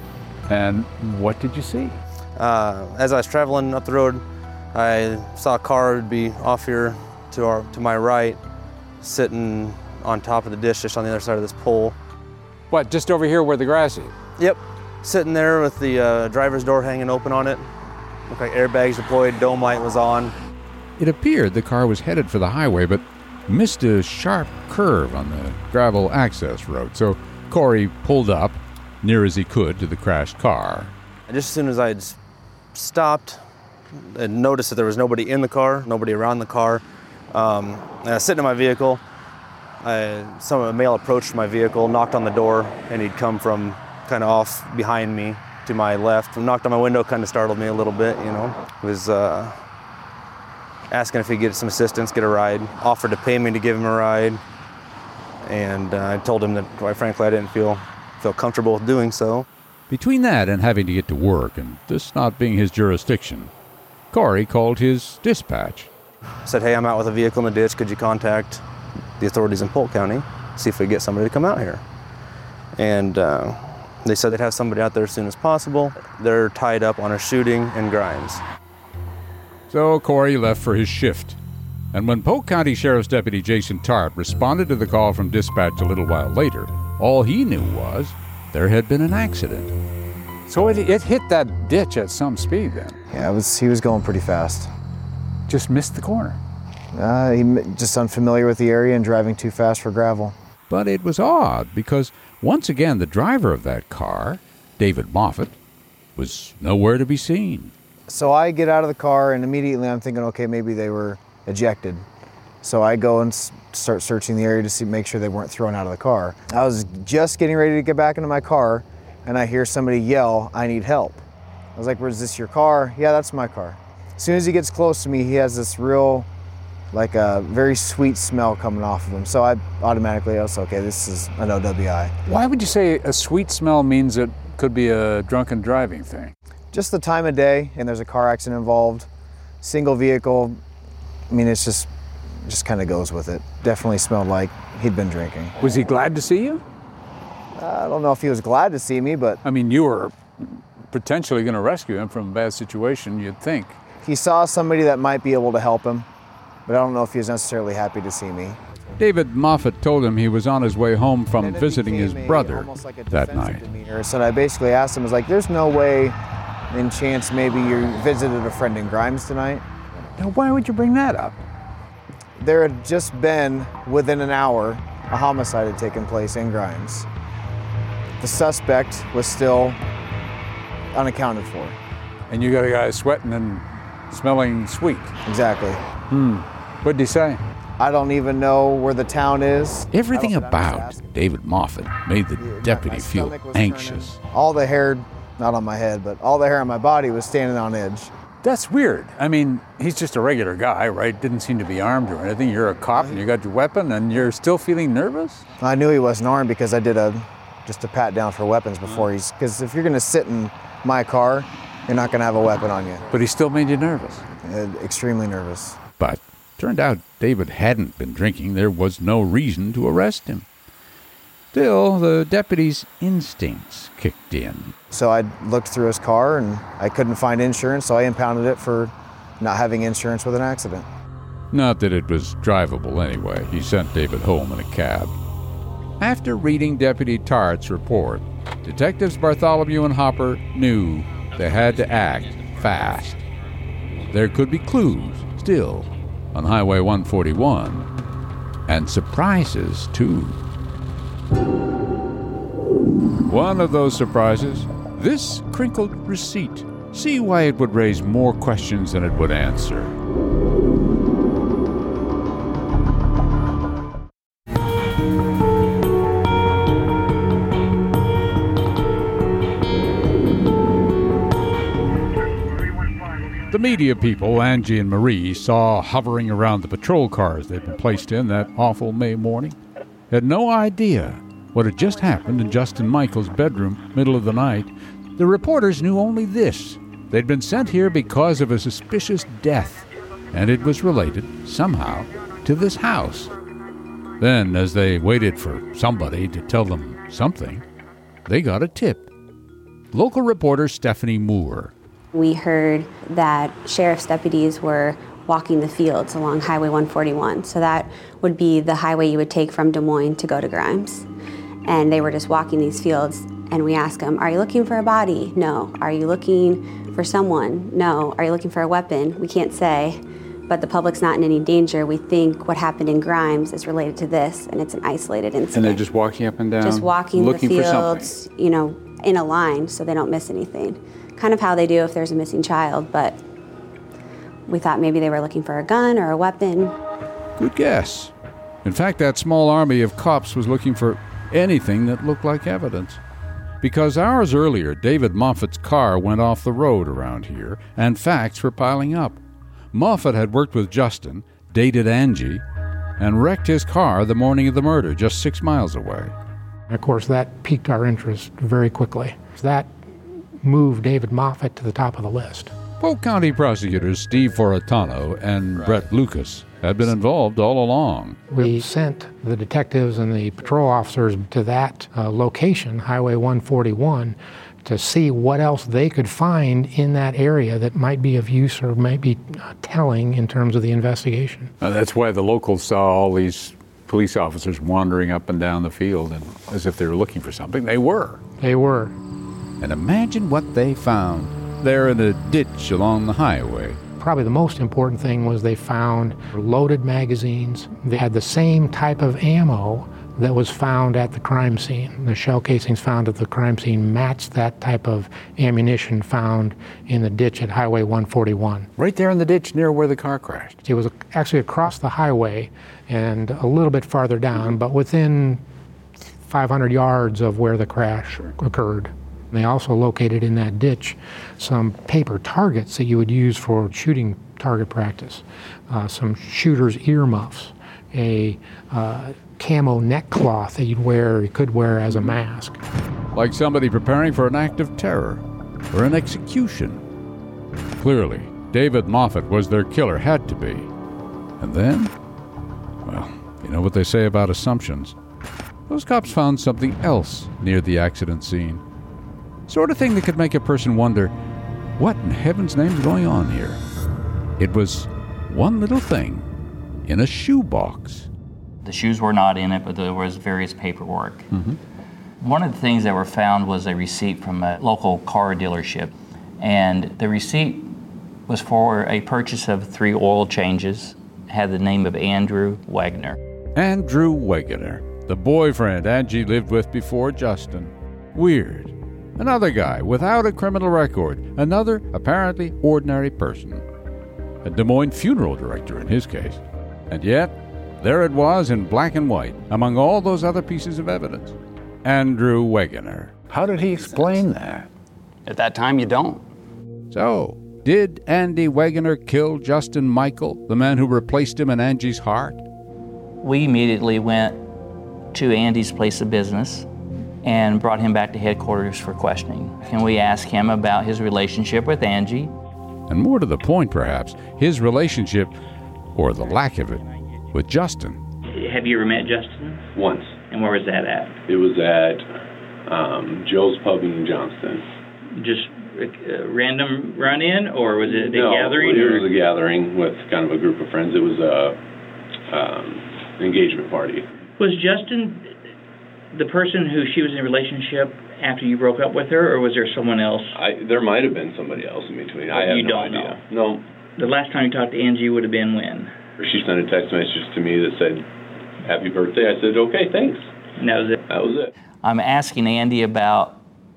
And what did you see? Uh, as I was traveling up the road, I saw a car would be off here to our to my right, sitting on top of the ditch just on the other side of this pole. What, just over here where the grass is? Yep. sitting there with the uh, driver's door hanging open on it. Looked like airbags deployed, dome light was on. It appeared the car was headed for the highway, but missed a sharp curve on the gravel access road. So Corey pulled up, near as he could, to the crashed car. And just as soon as I had stopped and noticed that there was nobody in the car, nobody around the car, um, and I was sitting in my vehicle, I, some a male approached my vehicle, knocked on the door, and he'd come from kind of off behind me to my left. Knocked on my window, kind of startled me a little bit, you know. Was uh, asking if he'd get some assistance, get a ride. Offered to pay me to give him a ride. And uh, I told him that, quite frankly, I didn't feel, feel comfortable with doing so. Between that and having to get to work, and this not being his jurisdiction, Corey called his dispatch. Said, hey, I'm out with a vehicle in the ditch. Could you contact the authorities in Polk County, see if we get somebody to come out here? And uh, they said they'd have somebody out there as soon as possible. They're tied up on a shooting in Grimes. So Corey left for his shift. And when Polk County Sheriff's Deputy Jason Tarp responded to the call from dispatch a little while later, all he knew was there had been an accident. So it, it hit that ditch at some speed then? Yeah, it was, he was going pretty fast. Just missed the corner? Uh, he just unfamiliar with the area and driving too fast for gravel. But it was odd because once again the driver of that car, David Moffett, was nowhere to be seen. So I get out of the car and immediately I'm thinking, okay, maybe they were ejected. So I go and s- start searching the area to see, make sure they weren't thrown out of the car. I was just getting ready to get back into my car and I hear somebody yell, "I need help." I was like, "Where's this your car?" "Yeah, that's my car." As soon as he gets close to me, he has this real, like a very sweet smell coming off of him. So I automatically, I was okay, this is an O W I. Why would you say a sweet smell means it could be a drunken driving thing? Just the time of day, and there's a car accident involved, single vehicle. I mean, it's just, just kind of goes with it. Definitely smelled like he'd been drinking. Was he glad to see you? Uh, I don't know if he was glad to see me, but... I mean, you were potentially going to rescue him from a bad situation, you'd think. He saw somebody that might be able to help him, but I don't know if he was necessarily happy to see me. David Moffett told him he was on his way home from visiting his brother like that night. Demeanor. So I basically asked him, I was like, there's no way in chance maybe you visited a friend in Grimes tonight? Now, why would you bring that up? There had just been, within an hour, a homicide had taken place in Grimes. The suspect was still unaccounted for. And you got a guy sweating and smelling sweet. Exactly. Hmm. What'd he say? I don't even know where the town is. Everything about David Moffett made the deputy feel anxious. Turning. All the hair, not on my head, but all the hair on my body was standing on edge. That's weird. I mean, he's just a regular guy, right? Didn't seem to be armed or anything. You're a cop and you got your weapon and you're still feeling nervous? I knew he wasn't armed because I did a just a pat down for weapons before he's, because if you're gonna sit in my car, you're not gonna have a weapon on you. But he still made you nervous? Uh, extremely nervous. But turned out David hadn't been drinking. There was no reason to arrest him. Still, the deputy's instincts kicked in. So I looked through his car and I couldn't find insurance, so I impounded it for not having insurance with an accident. Not that it was drivable anyway. He sent David home in a cab. After reading Deputy Tart's report, Detectives Bartholomew and Hopper knew they had to act fast. There could be clues still on Highway one forty-one, and surprises too. One of those surprises, this crinkled receipt. See why it would raise more questions than it would answer. The media people, Angie and Marie, saw hovering around the patrol cars they'd been placed in that awful May morning. Had no idea what had just happened in Justin Michael's bedroom, middle of the night. The reporters knew only this. They'd been sent here because of a suspicious death, and it was related, somehow, to this house. Then, as they waited for somebody to tell them something, they got a tip. Local reporter Stephanie Moore. We heard that sheriff's deputies were walking the fields along Highway one forty-one. So that would be the highway you would take from Des Moines to go to Grimes. And they were just walking these fields, and we ask them, are you looking for a body? No. Are you looking for someone? No. Are you looking for a weapon? We can't say, but the public's not in any danger. We think what happened in Grimes is related to this, and it's an isolated incident. And they're just walking up and down, just walking looking the for fields, something. you know, in a line so they don't miss anything. Kind of how they do if there's a missing child, but we thought maybe they were looking for a gun or a weapon. Good guess. In fact, that small army of cops was looking for anything that looked like evidence. Because hours earlier, David Moffat's car went off the road around here, and facts were piling up. Moffat had worked with Justin, dated Angie, and wrecked his car the morning of the murder, just six miles away. Of course, that piqued our interest very quickly. That moved David Moffat to the top of the list. Polk County prosecutors Steve Foratano and Brett Lucas had been involved all along. We sent the detectives and the patrol officers to that uh, location, Highway one forty-one, to see what else they could find in that area that might be of use or might be uh, telling in terms of the investigation. Uh, that's why the locals saw all these police officers wandering up and down the field, and as if they were looking for something. They were. They were. And imagine what they found there in a ditch along the highway. Probably the most important thing was they found loaded magazines. They had the same type of ammo that was found at the crime scene. The shell casings found at the crime scene matched that type of ammunition found in the ditch at Highway one forty-one. Right there in the ditch near where the car crashed. It was actually across the highway and a little bit farther down, but within five hundred yards of where the crash occurred. They also located in that ditch some paper targets that you would use for shooting target practice, uh, some shooter's earmuffs, a uh, camo neck cloth that you'd wear, you could wear as a mask. Like somebody preparing for an act of terror or an execution. Clearly, David Moffat was their killer, had to be. And then, well, you know what they say about assumptions. Those cops found something else near the accident scene. Sort of thing that could make a person wonder, what in heaven's name is going on here? It was one little thing in a shoebox. The shoes were not in it, but there was various paperwork. Mm-hmm. One of the things that were found was a receipt from a local car dealership. And the receipt was for a purchase of three oil changes, had the name of Andrew Wagner. Andrew Wagner, the boyfriend Angie lived with before Justin. Weird. Another guy without a criminal record. Another apparently ordinary person. A Des Moines funeral director in his case. And yet, there it was in black and white, among all those other pieces of evidence. Andrew Wagner. How did he explain that? At that time, you don't. So, did Andy Wagner kill Justin Michael, the man who replaced him in Angie's heart? We immediately went to Andy's place of business and brought him back to headquarters for questioning. And we asked him about his relationship with Angie. And more to the point, perhaps, his relationship, or the lack of it, with Justin. Have you ever met Justin? Once. And where was that at? It was at um, Joe's Pub in Johnston. Just a random run-in, or was it a no, gathering? it or? was a gathering with kind of a group of friends. It was a um, engagement party. Was Justin the person who she was in a relationship after you broke up with her, or was there someone else? I, there might have been somebody else in between. I have you no don't idea. know? No. The last time you talked to Angie would have been when? She sent a text message to me that said, "Happy birthday." I said, "Okay, thanks." And that was it? That was it. I'm asking Andy about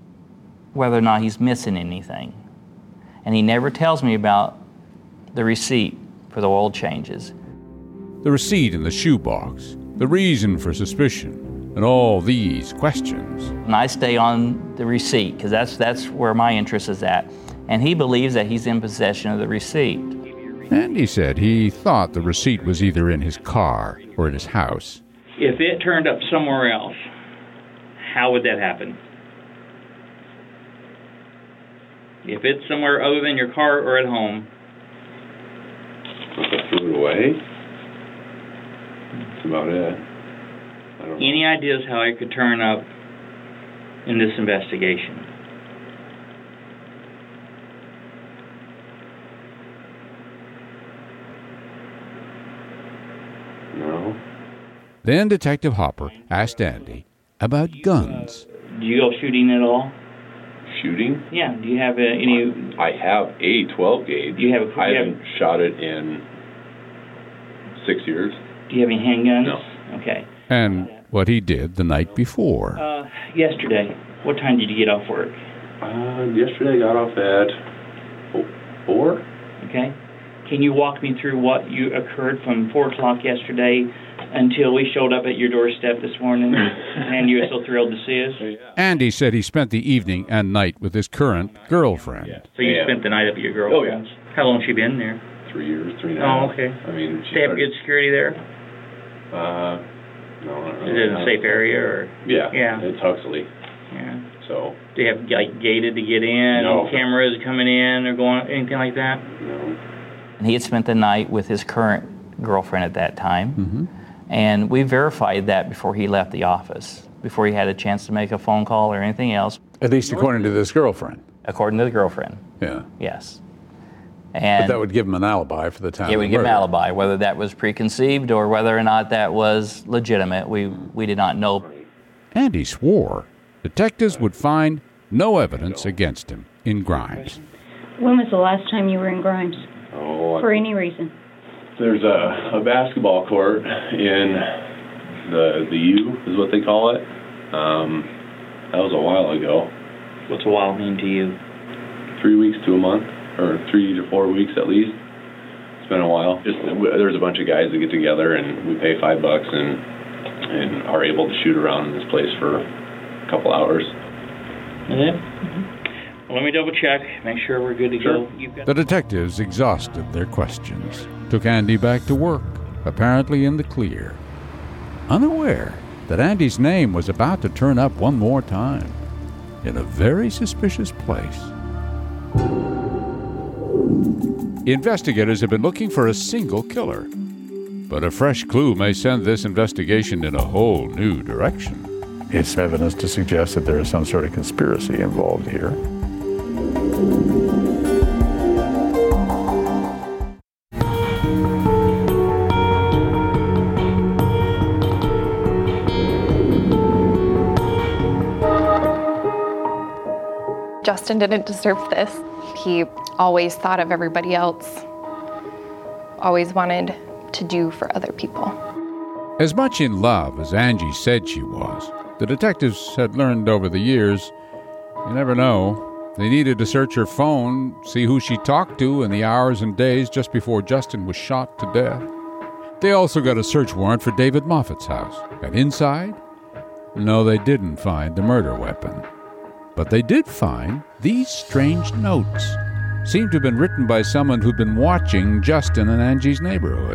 whether or not he's missing anything. And he never tells me about the receipt for the oil changes. The receipt in the shoebox, the reason for suspicion, and all these questions. And I stay on the receipt, because that's, that's where my interest is at. And he believes that he's in possession of the receipt. Andy said he thought the receipt was either in his car or in his house. If it turned up somewhere else, how would that happen? If it's somewhere other than your car or at home. I threw it away. That's about it. I don't know. Any ideas how it could turn up in this investigation? No. Then Detective Hopper asked Andy about guns. Do you go shooting at all? Shooting? Yeah. Do you have uh, any? I have a twelve gauge. Do you have? A, I you haven't have, shot it in six years. Do you have any handguns? No. Okay. And what he did the night before. Uh, yesterday, what time did you get off work? Uh, yesterday I got off at four. Okay. Can you walk me through what you occurred from four o'clock yesterday until we showed up at your doorstep this morning, and you were so thrilled to see us? Andy said he spent the evening and night with his current girlfriend. Yeah. So you yeah. spent the night up at your girlfriend's? Oh, yeah. How long has she been there? Three years, three and a half. Oh, okay. I mean, she They have started, good security there? Uh, no, not Is really. it a safe area, or? Yeah. Yeah. It's Huxley. Yeah. So. Do you have, like, gated to get in, No. cameras coming in, or going, anything like that? No. And he had spent the night with his current girlfriend at that time. Mm-hmm. And we verified that before he left the office, before he had a chance to make a phone call or anything else. At least according to this girlfriend. According to the girlfriend. Yeah. Yes. And but that would give him an alibi for the time it of would the give him an murder. alibi, whether that was preconceived or whether or not that was legitimate. We, we did not know. Andy swore detectives would find no evidence against him in Grimes. When was the last time you were in Grimes? Oh, For any reason? There's a, a basketball court in the the U is what they call it. Um, that was a while ago. What's a while mean to you? Three weeks to a month, or three to four weeks at least. It's been a while. Just there's a bunch of guys that get together and we pay five bucks and and are able to shoot around in this place for a couple hours. Yeah. Mm-hmm. Well, let me double check, make sure we're good to Sure. go. You've got The detectives exhausted their questions, took Andy back to work, apparently in the clear, unaware that Andy's name was about to turn up one more time in a very suspicious place. Investigators have been looking for a single killer, but a fresh clue may send this investigation in a whole new direction. It's evidence to suggest that there is some sort of conspiracy involved here. Justin didn't deserve this. He always thought of everybody else, always wanted to do for other people. As much in love as Angie said she was, the detectives had learned over the years, you never know. They needed to search her phone, see who she talked to in the hours and days just before Justin was shot to death. They also got a search warrant for David Moffat's house. And inside? No, they didn't find the murder weapon. But they did find these strange notes. Seemed to have been written by someone who'd been watching Justin and Angie's neighborhood.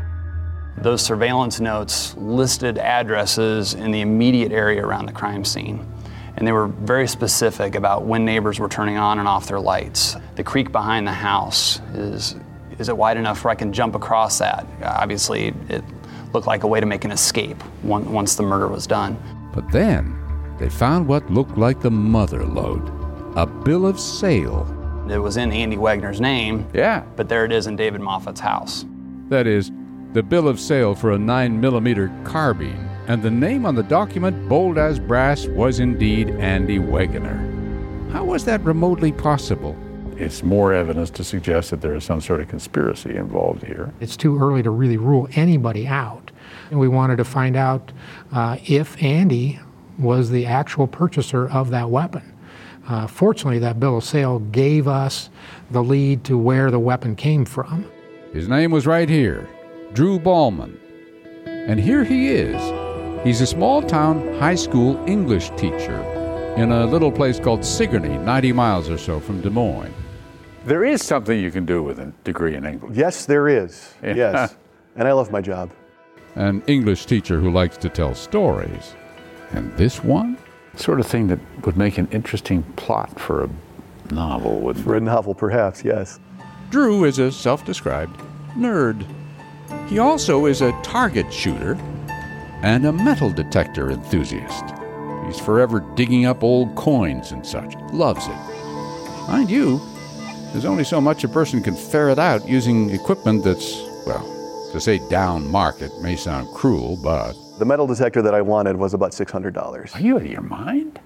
Those surveillance notes listed addresses in the immediate area around the crime scene. And they were very specific about when neighbors were turning on and off their lights. The creek behind the house, is, is it wide enough where I can jump across that? Obviously, it looked like a way to make an escape once the murder was done. But then they found what looked like the mother lode, a bill of sale. It was in Andy Wegner's name. Yeah. But there it is in David Moffat's house. That is, the bill of sale for a nine millimeter carbine, and the name on the document, bold as brass, was indeed Andy Wegener. How was that remotely possible? It's more evidence to suggest that there is some sort of conspiracy involved here. It's too early to really rule anybody out. And we wanted to find out uh, if Andy was the actual purchaser of that weapon. Uh, fortunately, that bill of sale gave us the lead to where the weapon came from. His name was right here, Drew Ballman. And here he is. He's a small-town high school English teacher in a little place called Sigourney, ninety miles or so from Des Moines. There is something you can do with a degree in English. Yes, there is. Yeah. Yes. And I love my job. An English teacher who likes to tell stories. And this one? Sort of thing that would make an interesting plot for a novel, wouldn't it? For a novel, perhaps, yes. Drew is a self-described nerd. He also is a target shooter and a metal detector enthusiast. He's forever digging up old coins and such. Loves it. Mind you, there's only so much a person can ferret out using equipment that's, well, to say down market may sound cruel, but... The metal detector that I wanted was about six hundred dollars. Are you out of your mind?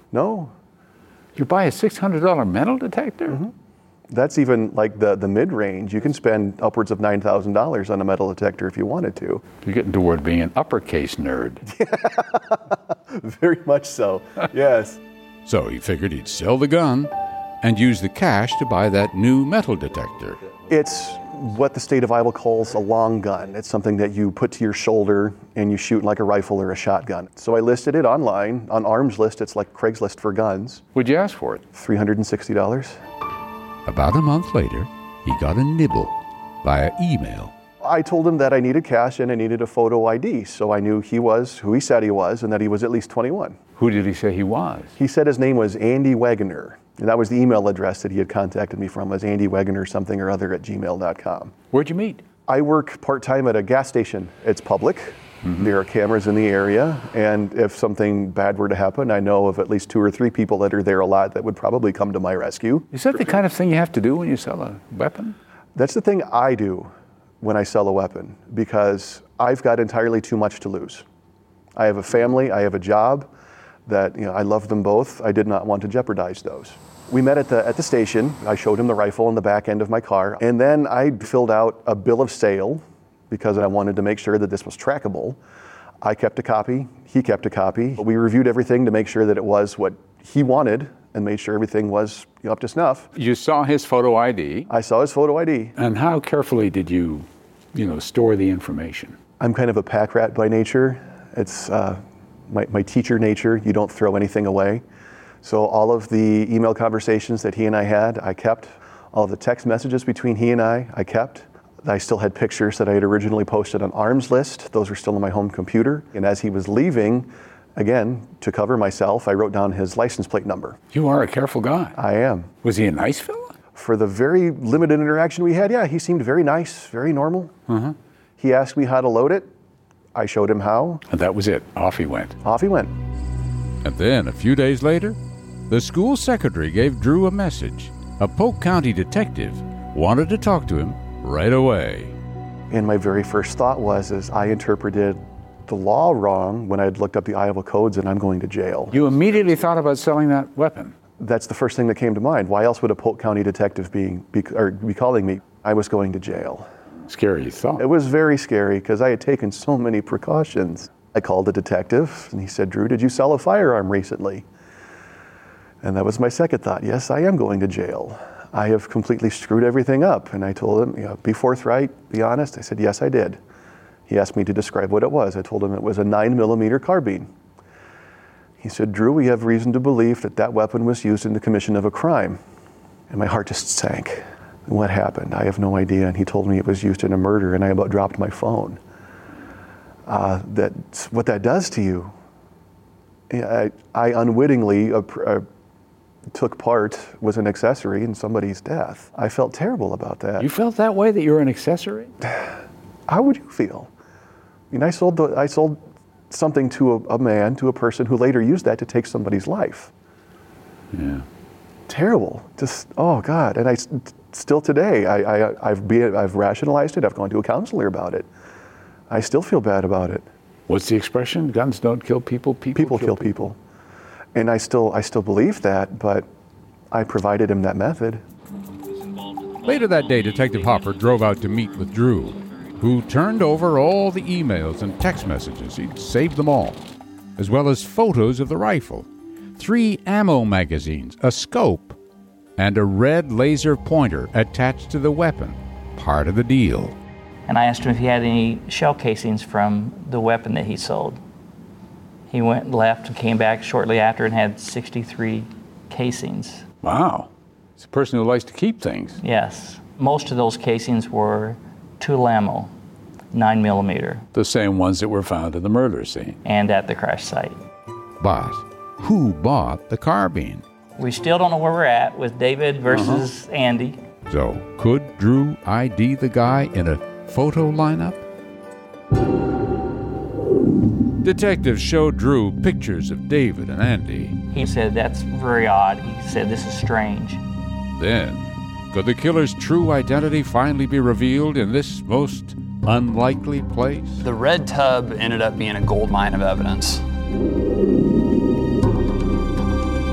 No. You buy a six hundred dollars metal detector? Mm-hmm. That's even like the, the mid-range. You can spend upwards of nine thousand dollars on a metal detector if you wanted to. You're getting toward being an uppercase nerd. Very much so, yes. So he figured he'd sell the gun and use the cash to buy that new metal detector. It's what the state of Iowa calls a long gun. It's something that you put to your shoulder and you shoot like a rifle or a shotgun. So I listed it online on Arms List. It's like Craigslist for guns. What'd you ask for it? three hundred sixty dollars. About a month later, he got a nibble via email. I told him that I needed cash and I needed a photo I D, so I knew he was who he said he was and that he was at least twenty-one. Who did he say he was? He said his name was Andy Wagoner, and that was the email address that he had contacted me from, was Andy Wagoner something or other at gmail dot com. Where'd you meet? I work part-time at a gas station. It's public. Mm-hmm. There are cameras in the area, and if something bad were to happen, I know of at least two or three people that are there a lot that would probably come to my rescue. Is that the kind of thing you have to do when you sell a weapon? That's the thing I do when I sell a weapon, because I've got entirely too much to lose. I have a family, I have a job that, you know, I love them both. I did not want to jeopardize those. We met at the at the station. I showed him the rifle in the back end of my car, and then I filled out a bill of sale because I wanted to make sure that this was trackable. I kept a copy, he kept a copy. We reviewed everything to make sure that it was what he wanted and made sure everything was, you know, up to snuff. You saw his photo I D. I saw his photo I D. And how carefully did you, you know, store the information? I'm kind of a pack rat by nature. It's uh, my, my teacher nature. You don't throw anything away. So all of the email conversations that he and I had, I kept. All of the text messages between he and I, I kept. I still had pictures that I had originally posted on Arms List. Those were still on my home computer. And as he was leaving, again, to cover myself, I wrote down his license plate number. You are a careful guy. I am. Was he a nice fella? For the very limited interaction we had, yeah, he seemed very nice, very normal. Uh-huh. He asked me how to load it. I showed him how. And that was it. Off he went. Off he went. And then, a few days later, the school secretary gave Drew a message. A Polk County detective wanted to talk to him right away. And my very first thought was, is I interpreted the law wrong when I had looked up the Iowa codes and I'm going to jail. You immediately thought about selling that weapon? That's the first thing that came to mind. Why else would a Polk County detective be, be, or be calling me? I was going to jail. Scary thought. It was very scary because I had taken so many precautions. I called the detective and he said, Drew, did you sell a firearm recently? And that was my second thought. Yes, I am going to jail. I have completely screwed everything up. And I told him, you know, be forthright, be honest. I said, yes, I did. He asked me to describe what it was. I told him it was a nine millimeter carbine. He said, Drew, we have reason to believe that that weapon was used in the commission of a crime. And my heart just sank. What happened? I have no idea. And he told me it was used in a murder, and I about dropped my phone. Uh, that's what that does to you. I, I unwittingly uh, uh, took part, was an accessory in somebody's death. I felt terrible about that. You felt that way, that you're an accessory? How would you feel? I mean, I sold, the, I sold something to a, a man, to a person who later used that to take somebody's life. Yeah. Terrible. Just, oh God. And I still today, I, I, I've, be, I've rationalized it. I've gone to a counselor about it. I still feel bad about it. What's the expression? Guns don't kill people, people, people kill, kill people. people. And I still, I still believe that, but I provided him that method. Later that day, Detective Hopper drove out to meet with Drew, who turned over all the emails and text messages. He'd saved them all, as well as photos of the rifle, three ammo magazines, a scope, and a red laser pointer attached to the weapon, part of the deal. And I asked him if he had any shell casings from the weapon that he sold. He went and left and came back shortly after and had sixty-three casings. Wow. It's a person who likes to keep things. Yes. Most of those casings were tool ammo, nine millimeter. The same ones that were found in the murder scene. And at the crash site. But who bought the carbine? We still don't know where we're at with David versus uh-huh. Andy. So, could Drew I D the guy in a photo lineup? Detectives showed Drew pictures of David and Andy. He said, that's very odd. He said, this is strange. Then, could the killer's true identity finally be revealed in this most unlikely place? The red tub ended up being a gold mine of evidence.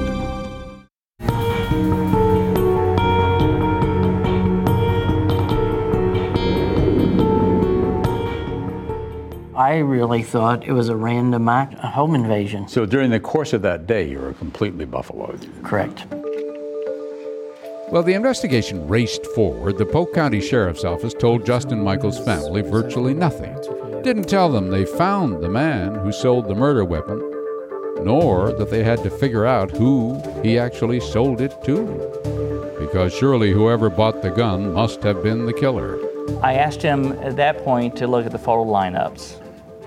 I really thought it was a random act, a home invasion. So during the course of that day, you were completely buffaloed? Correct. Well, the investigation raced forward. The Polk County Sheriff's Office told Justin Michael's family virtually nothing. Didn't tell them they found the man who sold the murder weapon, nor that they had to figure out who he actually sold it to. Because surely whoever bought the gun must have been the killer. I asked him at that point to look at the photo lineups.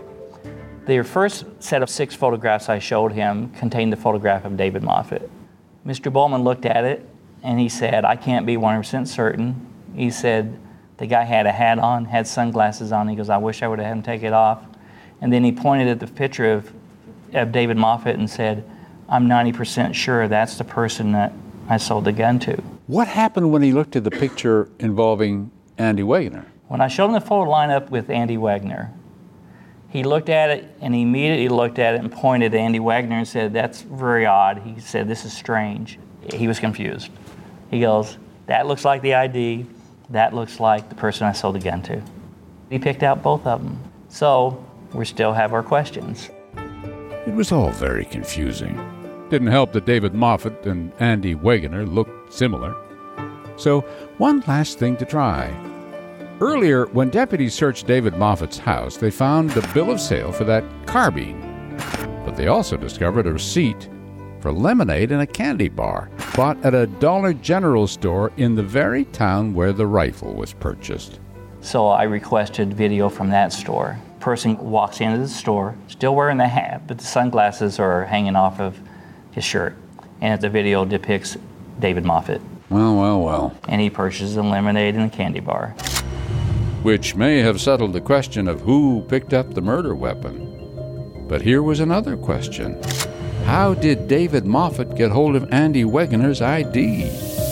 The first set of six photographs I showed him contained the photograph of David Moffett. Mister Bowman looked at it and he said, I can't be one hundred percent certain. He said, the guy had a hat on, had sunglasses on. He goes, I wish I would have had him take it off. And then he pointed at the picture of, of David Moffett and said, I'm ninety percent sure that's the person that I sold the gun to. What happened when he looked at the picture involving Andy Wagner? When I showed him the photo lineup with Andy Wagner, he looked at it and he immediately looked at it and pointed at Andy Wagner and said, that's very odd. He said, this is strange. He was confused. He goes, that looks like the I D. That looks like the person I sold the gun to. He picked out both of them. So we still have our questions. It was all very confusing. Didn't help that David Moffett and Andy Wagner looked similar. So one last thing to try. Earlier, when deputies searched David Moffett's house, they found the bill of sale for that carbine. But they also discovered a receipt for lemonade in a candy bar bought at a Dollar General store in the very town where the rifle was purchased. So I requested video from that store. Person walks into the store, still wearing the hat, but the sunglasses are hanging off of his shirt. And the video depicts David Moffett. Well, well, well. And he purchases a lemonade and a candy bar. Which may have settled the question of who picked up the murder weapon. But here was another question. How did David Moffett get hold of Andy Wagner's I D?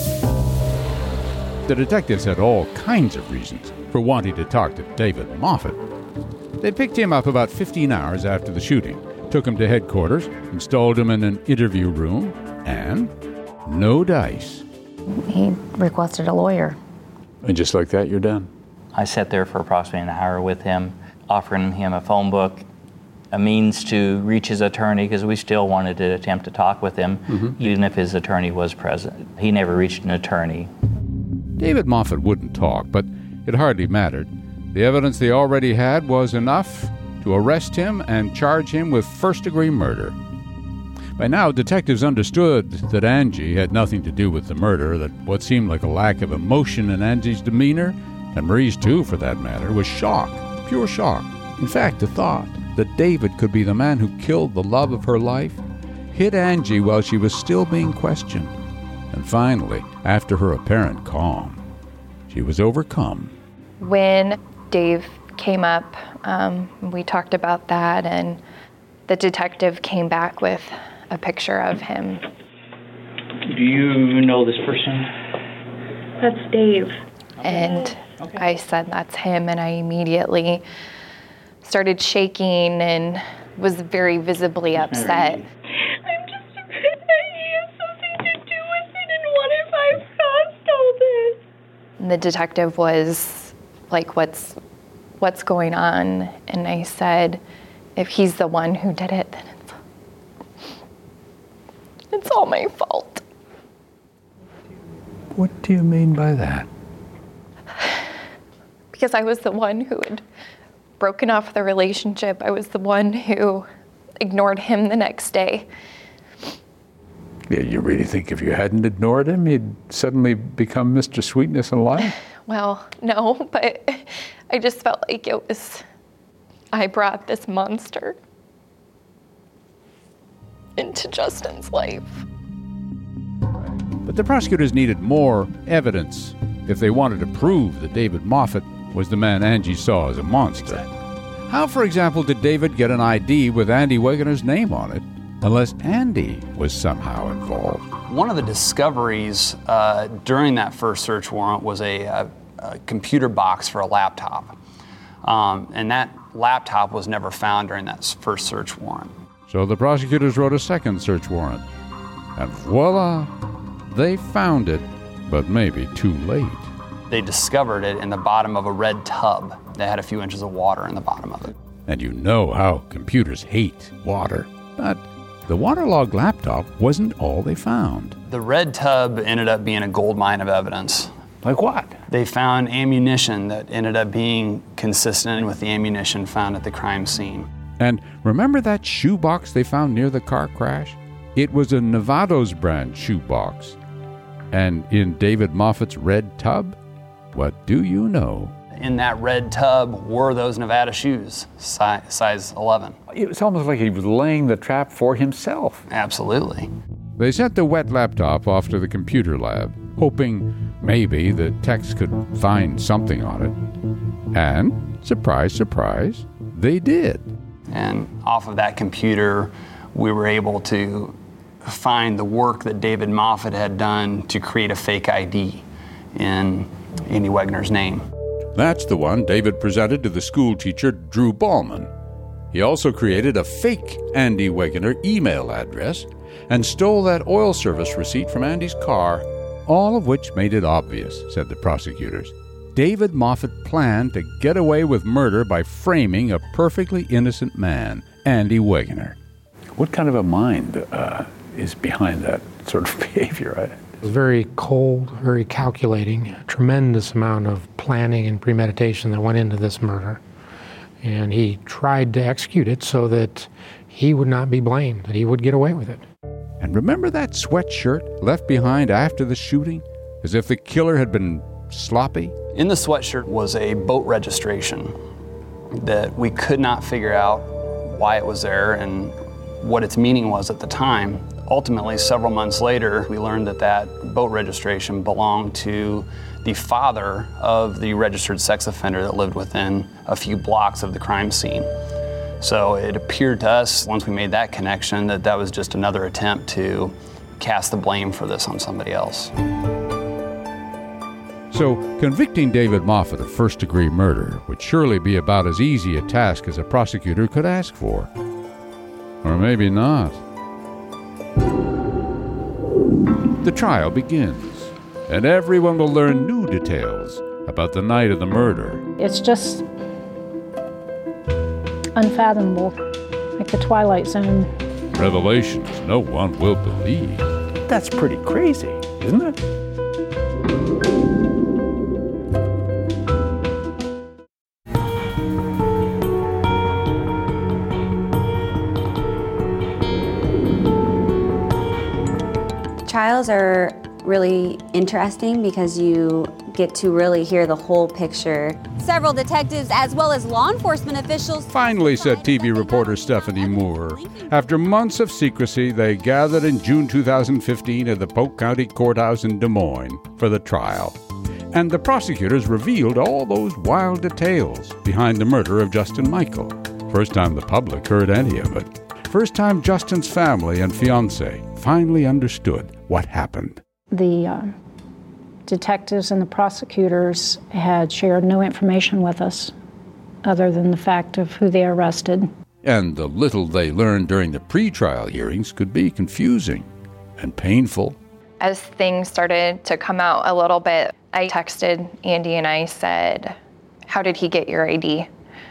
The detectives had all kinds of reasons for wanting to talk to David Moffett. They picked him up about fifteen hours after the shooting, took him to headquarters, installed him in an interview room, and no dice. He requested a lawyer. And just like that, you're done. I sat there for approximately an hour with him, offering him a phone book, a means to reach his attorney, because we still wanted to attempt to talk with him, mm-hmm. even if his attorney was present. He never reached an attorney. David Moffett wouldn't talk, but it hardly mattered. The evidence they already had was enough to arrest him and charge him with first-degree murder. By now, detectives understood that Angie had nothing to do with the murder, that what seemed like a lack of emotion in Angie's demeanor, and Marie's too for that matter, was shock, pure shock. In fact, the thought that David could be the man who killed the love of her life hit Angie while she was still being questioned. And finally, after her apparent calm, she was overcome. When Dave came up, um, we talked about that, and the detective came back with a picture of him. Do you know this person? That's Dave. And okay. I said, that's him, and I immediately started shaking and was very visibly upset. I'm just afraid that he has something to do with it, and what if I caused all this? And the detective was like, what's what's going on? And I said, if he's the one who did it, then it's, it's all my fault. What do you mean by that? Because I was the one who had broken off the relationship. I was the one who ignored him the next day. Yeah, you really think if you hadn't ignored him, he'd suddenly become Mister Sweetness in life? Well, no, but I just felt like it was, I brought this monster into Justin's life. But the prosecutors needed more evidence if they wanted to prove that David Moffett was the man Angie saw as a monster. How, for example, did David get an I D with Andy Wagner's name on it, unless Andy was somehow involved? One of the discoveries uh, during that first search warrant was a, a, a computer box for a laptop. Um, and that laptop was never found during that first search warrant. So the prosecutors wrote a second search warrant. And voila, they found it, but maybe too late. They discovered it in the bottom of a red tub that had a few inches of water in the bottom of it. And you know how computers hate water. But the waterlogged laptop wasn't all they found. The red tub ended up being a gold mine of evidence. Like what? They found ammunition that ended up being consistent with the ammunition found at the crime scene. And remember that shoebox they found near the car crash? It was a Nevados brand shoebox. And in David Moffat's red tub, what do you know? In that red tub were those Nevada shoes, si- size eleven. It was almost like he was laying the trap for himself. Absolutely. They sent the wet laptop off to the computer lab, hoping maybe the techs could find something on it. And, surprise, surprise, they did. And off of that computer, we were able to find the work that David Moffat had done to create a fake I D in Andy Wegner's name. That's the one David presented to the school teacher, Drew Ballman. He also created a fake Andy Wegener email address and stole that oil service receipt from Andy's car, all of which made it obvious, said the prosecutors. David Moffat planned to get away with murder by framing a perfectly innocent man, Andy Wegener. What kind of a mind uh, is behind that sort of behavior? Right? It was very cold, very calculating, a tremendous amount of planning and premeditation that went into this murder. And he tried to execute it so that he would not be blamed, that he would get away with it. And remember that sweatshirt left behind after the shooting, as if the killer had been sloppy? In the sweatshirt was a boat registration that we could not figure out why it was there and what its meaning was at the time. Ultimately, several months later, we learned that that boat registration belonged to the father of the registered sex offender that lived within a few blocks of the crime scene. So it appeared to us, once we made that connection, that that was just another attempt to cast the blame for this on somebody else. So, convicting David Moffat of first-degree murder would surely be about as easy a task as a prosecutor could ask for. Or maybe not. The trial begins, and everyone will learn new details about the night of the murder. It's just unfathomable, like the Twilight Zone. Revelations no one will believe. That's pretty crazy, isn't it? Trials are really interesting because you get to really hear the whole picture. Several detectives as well as law enforcement officials Finally, said T V reporter Stephanie Moore. After months of secrecy, they gathered in June two thousand fifteen at the Polk County Courthouse in Des Moines for the trial. And the prosecutors revealed all those wild details behind the murder of Justin Michael. First time the public heard any of it. First time Justin's family and fiancé finally understood what happened. The uh, detectives and the prosecutors had shared no information with us other than the fact of who they arrested. And the little they learned during the pre-trial hearings could be confusing and painful. As things started to come out a little bit, I texted Andy and I said, "How did he get your I D?"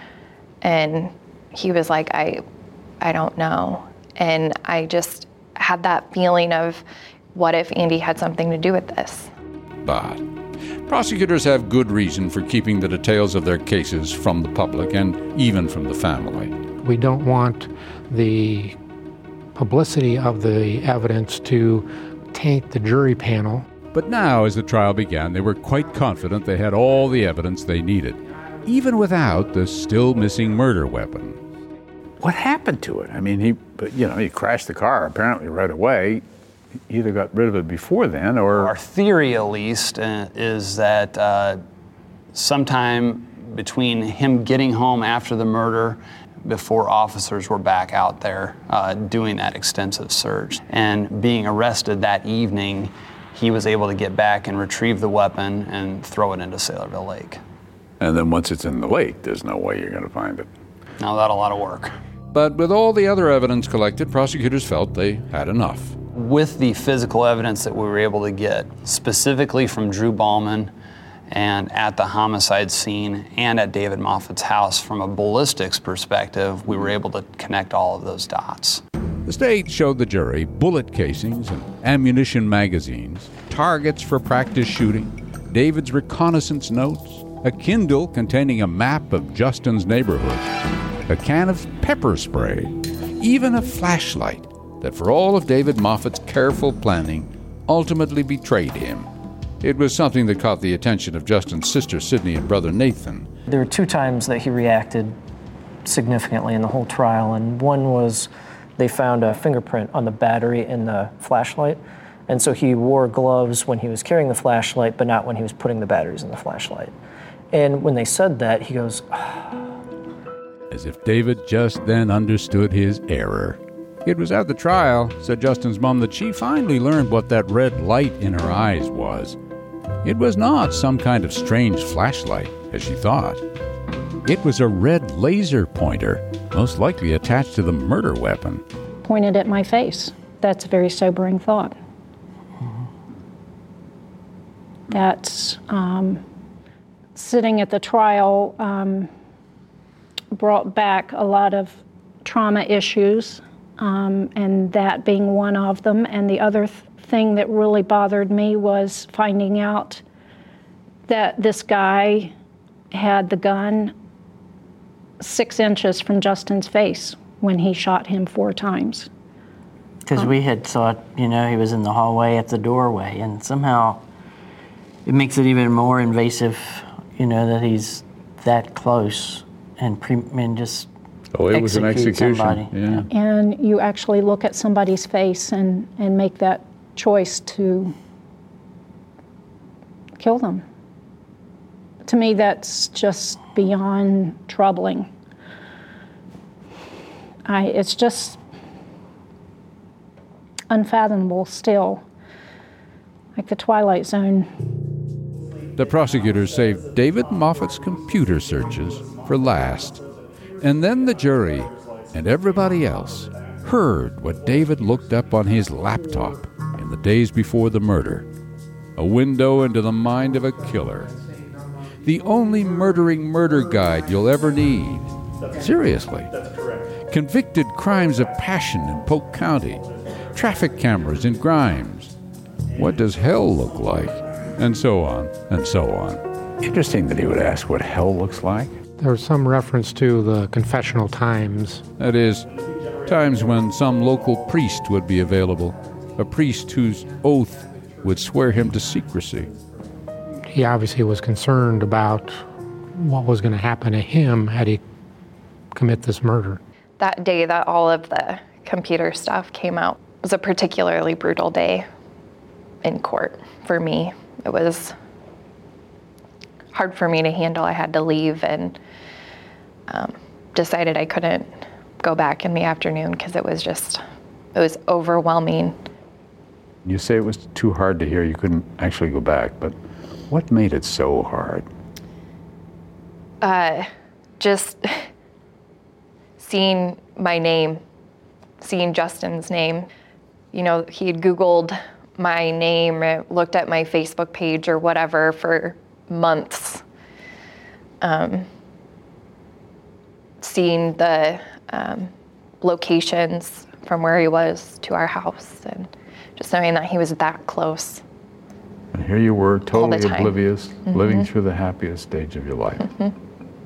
And he was like, I, I don't know. And I just had that feeling of, what if Andy had something to do with this? But prosecutors have good reason for keeping the details of their cases from the public and even from the family. We don't want the publicity of the evidence to taint the jury panel. But now, as the trial began, they were quite confident they had all the evidence they needed, even without the still missing murder weapon. What happened to it? I mean, he, you know, he crashed the car apparently right away. He either got rid of it before then or... Our theory, at least, uh, is that uh, sometime between him getting home after the murder, before officers were back out there uh, doing that extensive search, and being arrested that evening, he was able to get back and retrieve the weapon and throw it into Saylorville Lake. And then once it's in the lake, there's no way you're going to find it. Now, that's a lot of work. But with all the other evidence collected, prosecutors felt they had enough. With the physical evidence that we were able to get, specifically from Drew Ballman And at the homicide scene and at David Moffat's house, from a ballistics perspective, we were able to connect all of those dots. The state showed the jury bullet casings and ammunition magazines, targets for practice shooting, David's reconnaissance notes, a Kindle containing a map of Justin's neighborhood, a can of pepper spray, even a flashlight that, for all of David Moffat's careful planning, ultimately betrayed him. It was something that caught the attention of Justin's sister Sydney and brother Nathan. There were two times that he reacted significantly in the whole trial, and one was they found a fingerprint on the battery in the flashlight, and so he wore gloves when he was carrying the flashlight, but not when he was putting the batteries in the flashlight. And when they said that, he goes, as if David just then understood his error. It was at the trial, said Justin's mom, that she finally learned what that red light in her eyes was. It was not some kind of strange flashlight, as she thought. It was a red laser pointer, most likely attached to the murder weapon. Pointed at my face. That's a very sobering thought. That's um, sitting at the trial um, brought back a lot of trauma issues, um, and that being one of them. And the other th- thing that really bothered me was finding out that this guy had the gun six inches from Justin's face when he shot him four times. Because um, we had thought, you know, he was in the hallway at the doorway, and somehow it makes it even more invasive, you know, that he's that close and, pre- and just Oh, it was an execution. Somebody. Yeah. And you actually look at somebody's face and, and make that choice to kill them. To me, that's just beyond troubling. I, it's just unfathomable still, like the Twilight Zone. The prosecutors saved David Moffat's computer searches for last. And then the jury and everybody else heard what David looked up on his laptop in the days before the murder. A window into the mind of a killer. The only murdering murder guide you'll ever need. Seriously. Convicted crimes of passion in Polk County. Traffic cameras in Grimes. What does hell look like? And so on, and so on. Interesting that he would ask what hell looks like. There's some reference to the confessional times. That is, times when some local priest would be available, a priest whose oath would swear him to secrecy. He obviously was concerned about what was going to happen to him had he commit this murder. That day that all of the computer stuff came out was a particularly brutal day in court for me. It was hard for me to handle. I had to leave and um, decided I couldn't go back in the afternoon because it was just, it was overwhelming. You say it was too hard to hear, you couldn't actually go back, but what made it so hard? Uh, just seeing my name, seeing Justin's name. You know, he'd Googled my name, looked at my Facebook page or whatever for months. Um, seeing the um, locations from where he was to our house, and just knowing that he was that close. And here you were, totally oblivious, mm-hmm. living through the happiest stage of your life. Mm-hmm.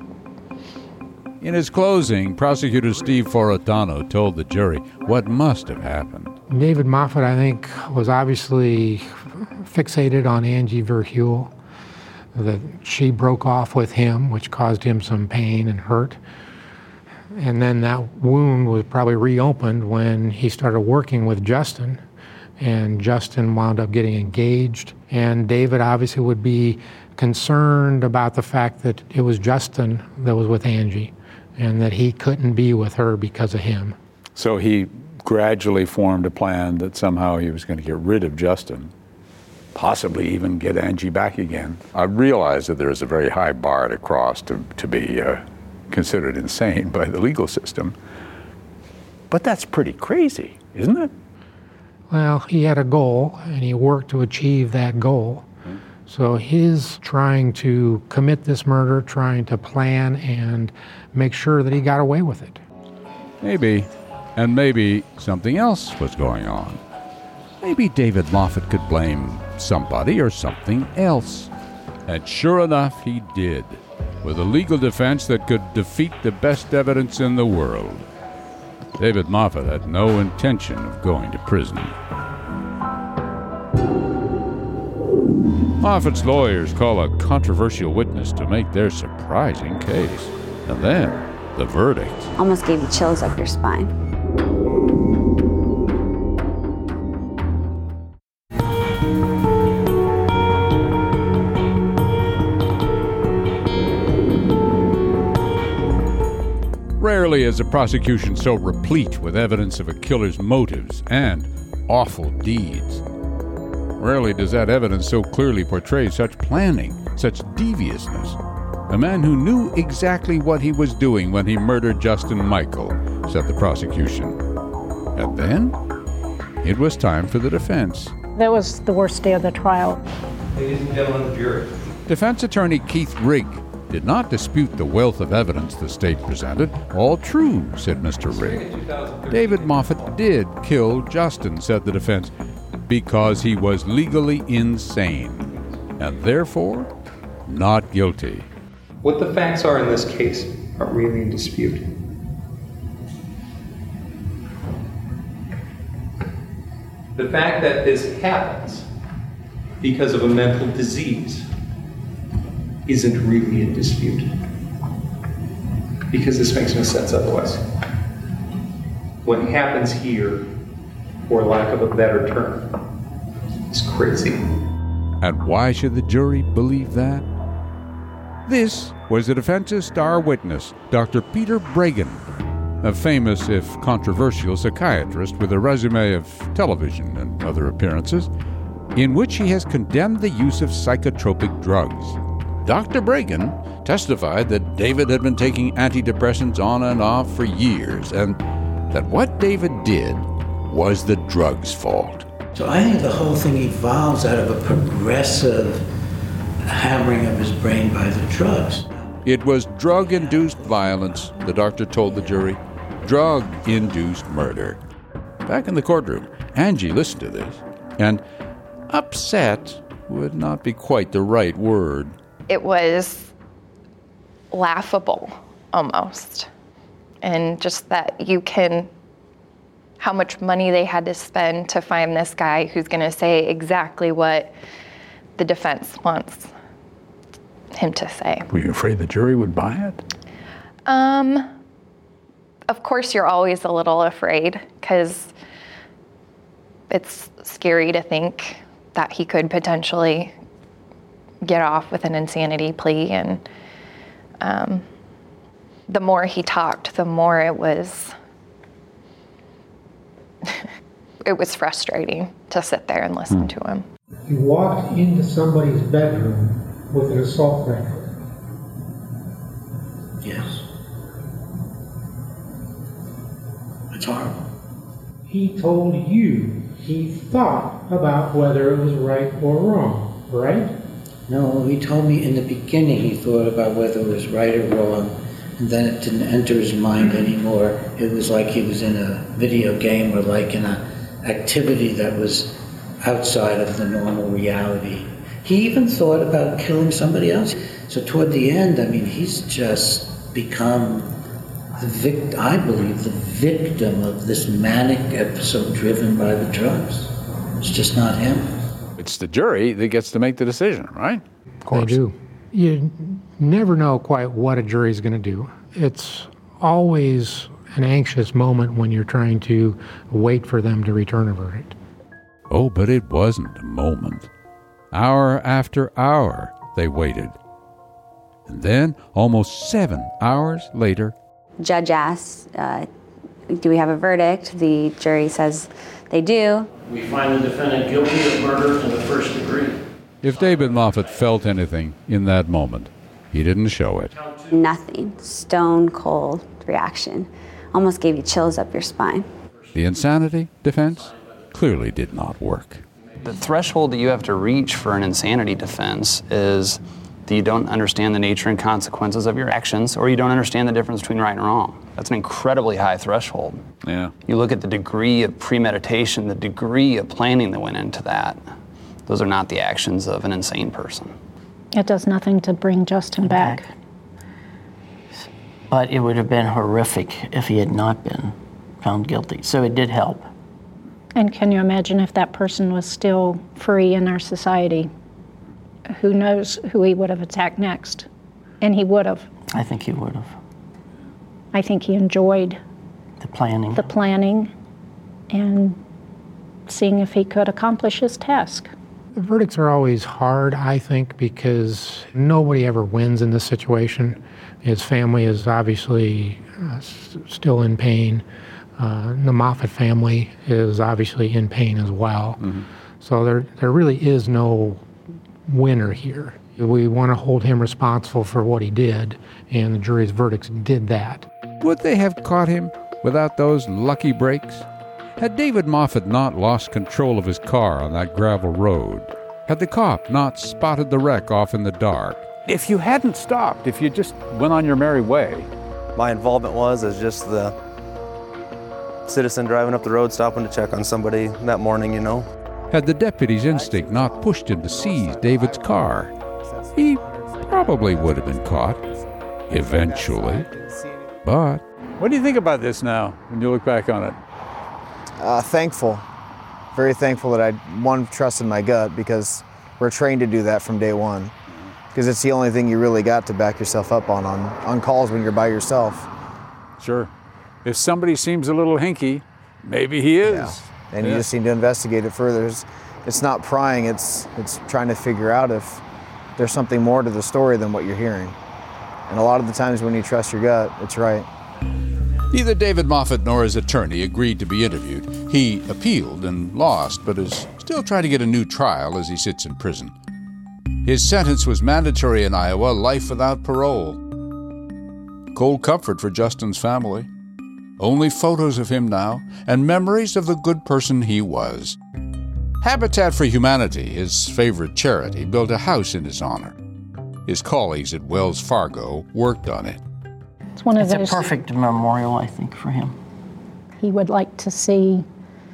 In his closing, prosecutor Steve Foratano told the jury what must have happened. David Moffat, I think, was obviously fixated on Angie Verheuel, that she broke off with him, which caused him some pain and hurt. And then that wound was probably reopened when he started working with Justin, and Justin wound up getting engaged. And David obviously would be concerned about the fact that it was Justin that was with Angie, and that he couldn't be with her because of him. So he gradually formed a plan that somehow he was going to get rid of Justin, possibly even get Angie back again. I realize that there is a very high bar to cross to, to be uh, considered insane by the legal system, but that's pretty crazy, isn't it? Well, he had a goal, and he worked to achieve that goal. So his trying to commit this murder, trying to plan and make sure that he got away with it. Maybe, and maybe something else was going on. Maybe David Moffat could blame somebody or something else. And sure enough, he did, with a legal defense that could defeat the best evidence in the world. David Moffat had no intention of going to prison. Moffat's lawyers call a controversial witness to make their surprising case. And then, the verdict. Almost gave you chills up your spine. Rarely is a prosecution so replete with evidence of a killer's motives and awful deeds. Rarely does that evidence so clearly portray such planning, such deviousness. A man who knew exactly what he was doing when he murdered Justin Michael, said the prosecution. And then, it was time for the defense. That was the worst day of the trial. Ladies and gentlemen of the jury. Defense attorney Keith Rigg did not dispute the wealth of evidence the state presented. All true, said Mister Rigg. David Moffat did kill Justin, said the defense, because he was legally insane, and therefore not guilty. What the facts are in this case are really in dispute. The fact that this happens because of a mental disease isn't really in dispute. Because this makes no sense otherwise. What happens here, for lack of a better term, is crazy. And why should the jury believe that? This was the defense's star witness, Doctor Peter Breggin, a famous, if controversial, psychiatrist with a resume of television and other appearances, in which he has condemned the use of psychotropic drugs. Doctor Breggin testified that David had been taking antidepressants on and off for years, and that what David did was the drugs' fault. So I think the whole thing evolves out of a progressive hammering of his brain by the drugs. It was drug-induced violence, the doctor told the jury. Drug-induced murder. Back in the courtroom, Angie listened to this, and upset would not be quite the right word. It was laughable, almost. And just that you can, how much money they had to spend to find this guy who's going to say exactly what the defense wants him to say. Were you afraid the jury would buy it? Um, of course, you're always a little afraid because it's scary to think that he could potentially get off with an insanity plea. And um, the more he talked, the more it was it was frustrating to sit there and listen to him. You walked into somebody's bedroom with an assault rifle. Yes. It's horrible. He told you he thought about whether it was right or wrong, right? No, he told me in the beginning he thought about whether it was right or wrong, and then it didn't enter his mind anymore. It was like he was in a video game or like in an activity that was outside of the normal reality. He even thought about killing somebody else. So toward the end, I mean, he's just become the vict- I believe, the victim of this manic episode driven by the drugs. It's just not him. It's the jury that gets to make the decision, right? Of course. They do. You never know quite what a jury's going to do. It's always an anxious moment when you're trying to wait for them to return a verdict. Oh, but it wasn't a moment. Hour after hour, they waited. And then, almost seven hours later, Judge asks, uh, do we have a verdict? The jury says they do. We find the defendant guilty of murder in the first degree. if David Moffat felt anything in that moment, he didn't show it. Nothing. Stone cold reaction. Almost gave you chills up your spine. The insanity defense clearly did not work. The threshold that you have to reach for an insanity defense is that you don't understand the nature and consequences of your actions, or you don't understand the difference between right and wrong. That's an incredibly high threshold. Yeah. You look at the degree of premeditation, the degree of planning that went into that. Those are not the actions of an insane person. It does nothing to bring Justin back. But it would have been horrific if he had not been found guilty. So it did help. And can you imagine if that person was still free in our society? Who knows who he would have attacked next? And he would have. I think he would have. I think he enjoyed the planning. The planning and seeing if he could accomplish his task. The verdicts are always hard, I think, because nobody ever wins in this situation. His family is obviously uh, s- still in pain. Uh, the Moffat family is obviously in pain as well. Mm-hmm. So there, there really is no winner here. We want to hold him responsible for what he did, and the jury's verdicts did that. Would they have caught him without those lucky brakes? Had David Moffat not lost control of his car on that gravel road? Had the cop not spotted the wreck off in the dark? If you hadn't stopped, if you just went on your merry way. My involvement was as just the citizen driving up the road, stopping to check on somebody that morning, you know. Had the deputy's instinct not pushed him to seize David's car, he probably would have been caught, eventually. But what do you think about this now, when you look back on it? Uh, thankful. Very thankful that I, one, trusted my gut, because we're trained to do that from day one. Because it's the only thing you really got to back yourself up on, on, on calls when you're by yourself. Sure. If somebody seems a little hinky, maybe he is. Yeah. And yeah. you just need to investigate it further. It's, it's not prying, it's, it's trying to figure out if there's something more to the story than what you're hearing. And a lot of the times when you trust your gut, it's right. Neither David Moffat nor his attorney agreed to be interviewed. He appealed and lost, but is still trying to get a new trial as he sits in prison. His sentence was mandatory in Iowa, life without parole. Cold comfort for Justin's family. Only photos of him now, and memories of the good person he was. Habitat for Humanity, his favorite charity, built a house in his honor. His colleagues at Wells Fargo worked on it. It's one of it's those. a perfect memorial, I think, for him. He would like to see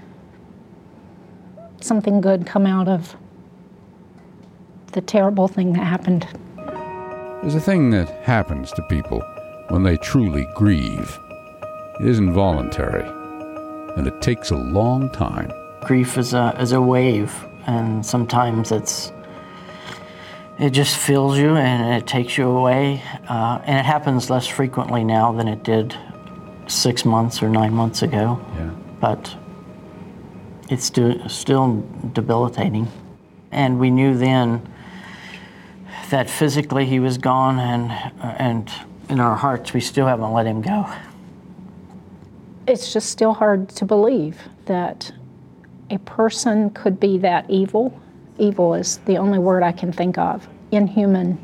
something good come out of the terrible thing that happened. There's a thing that happens to people when they truly grieve. It isn't voluntary, and it takes a long time. Grief is a is a wave, and sometimes it's it just fills you and it takes you away. Uh, and it happens less frequently now than it did six months or nine months ago. Yeah. But it's stu- still debilitating. And we knew then that physically he was gone, and and in our hearts we still haven't let him go. It's just still hard to believe that a person could be that evil. Evil is the only word I can think of. Inhuman.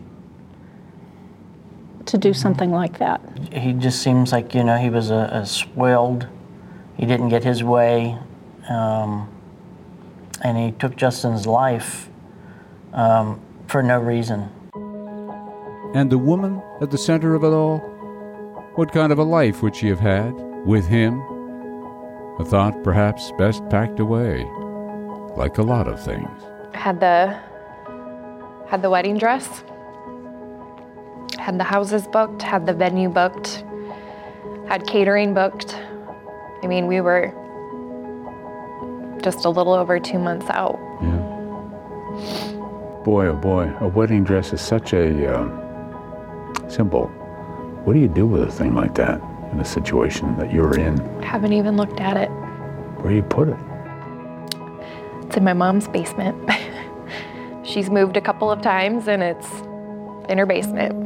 To do something like that. He just seems like, you know, he was a, a swelled. He didn't get his way. Um, and he took Justin's life um, for no reason. And the woman at the center of it all? What kind of a life would she have had with him? A thought perhaps best packed away, like a lot of things. Had the had the wedding dress, had the houses booked, had the venue booked, had catering booked. I mean, we were just a little over two months out. Yeah. Boy, oh boy, a wedding dress is such a um, symbol. What do you do with a thing like that in a situation that you're in? Haven't even looked at it. Where do you put it? It's in my mom's basement. She's moved a couple of times and it's in her basement.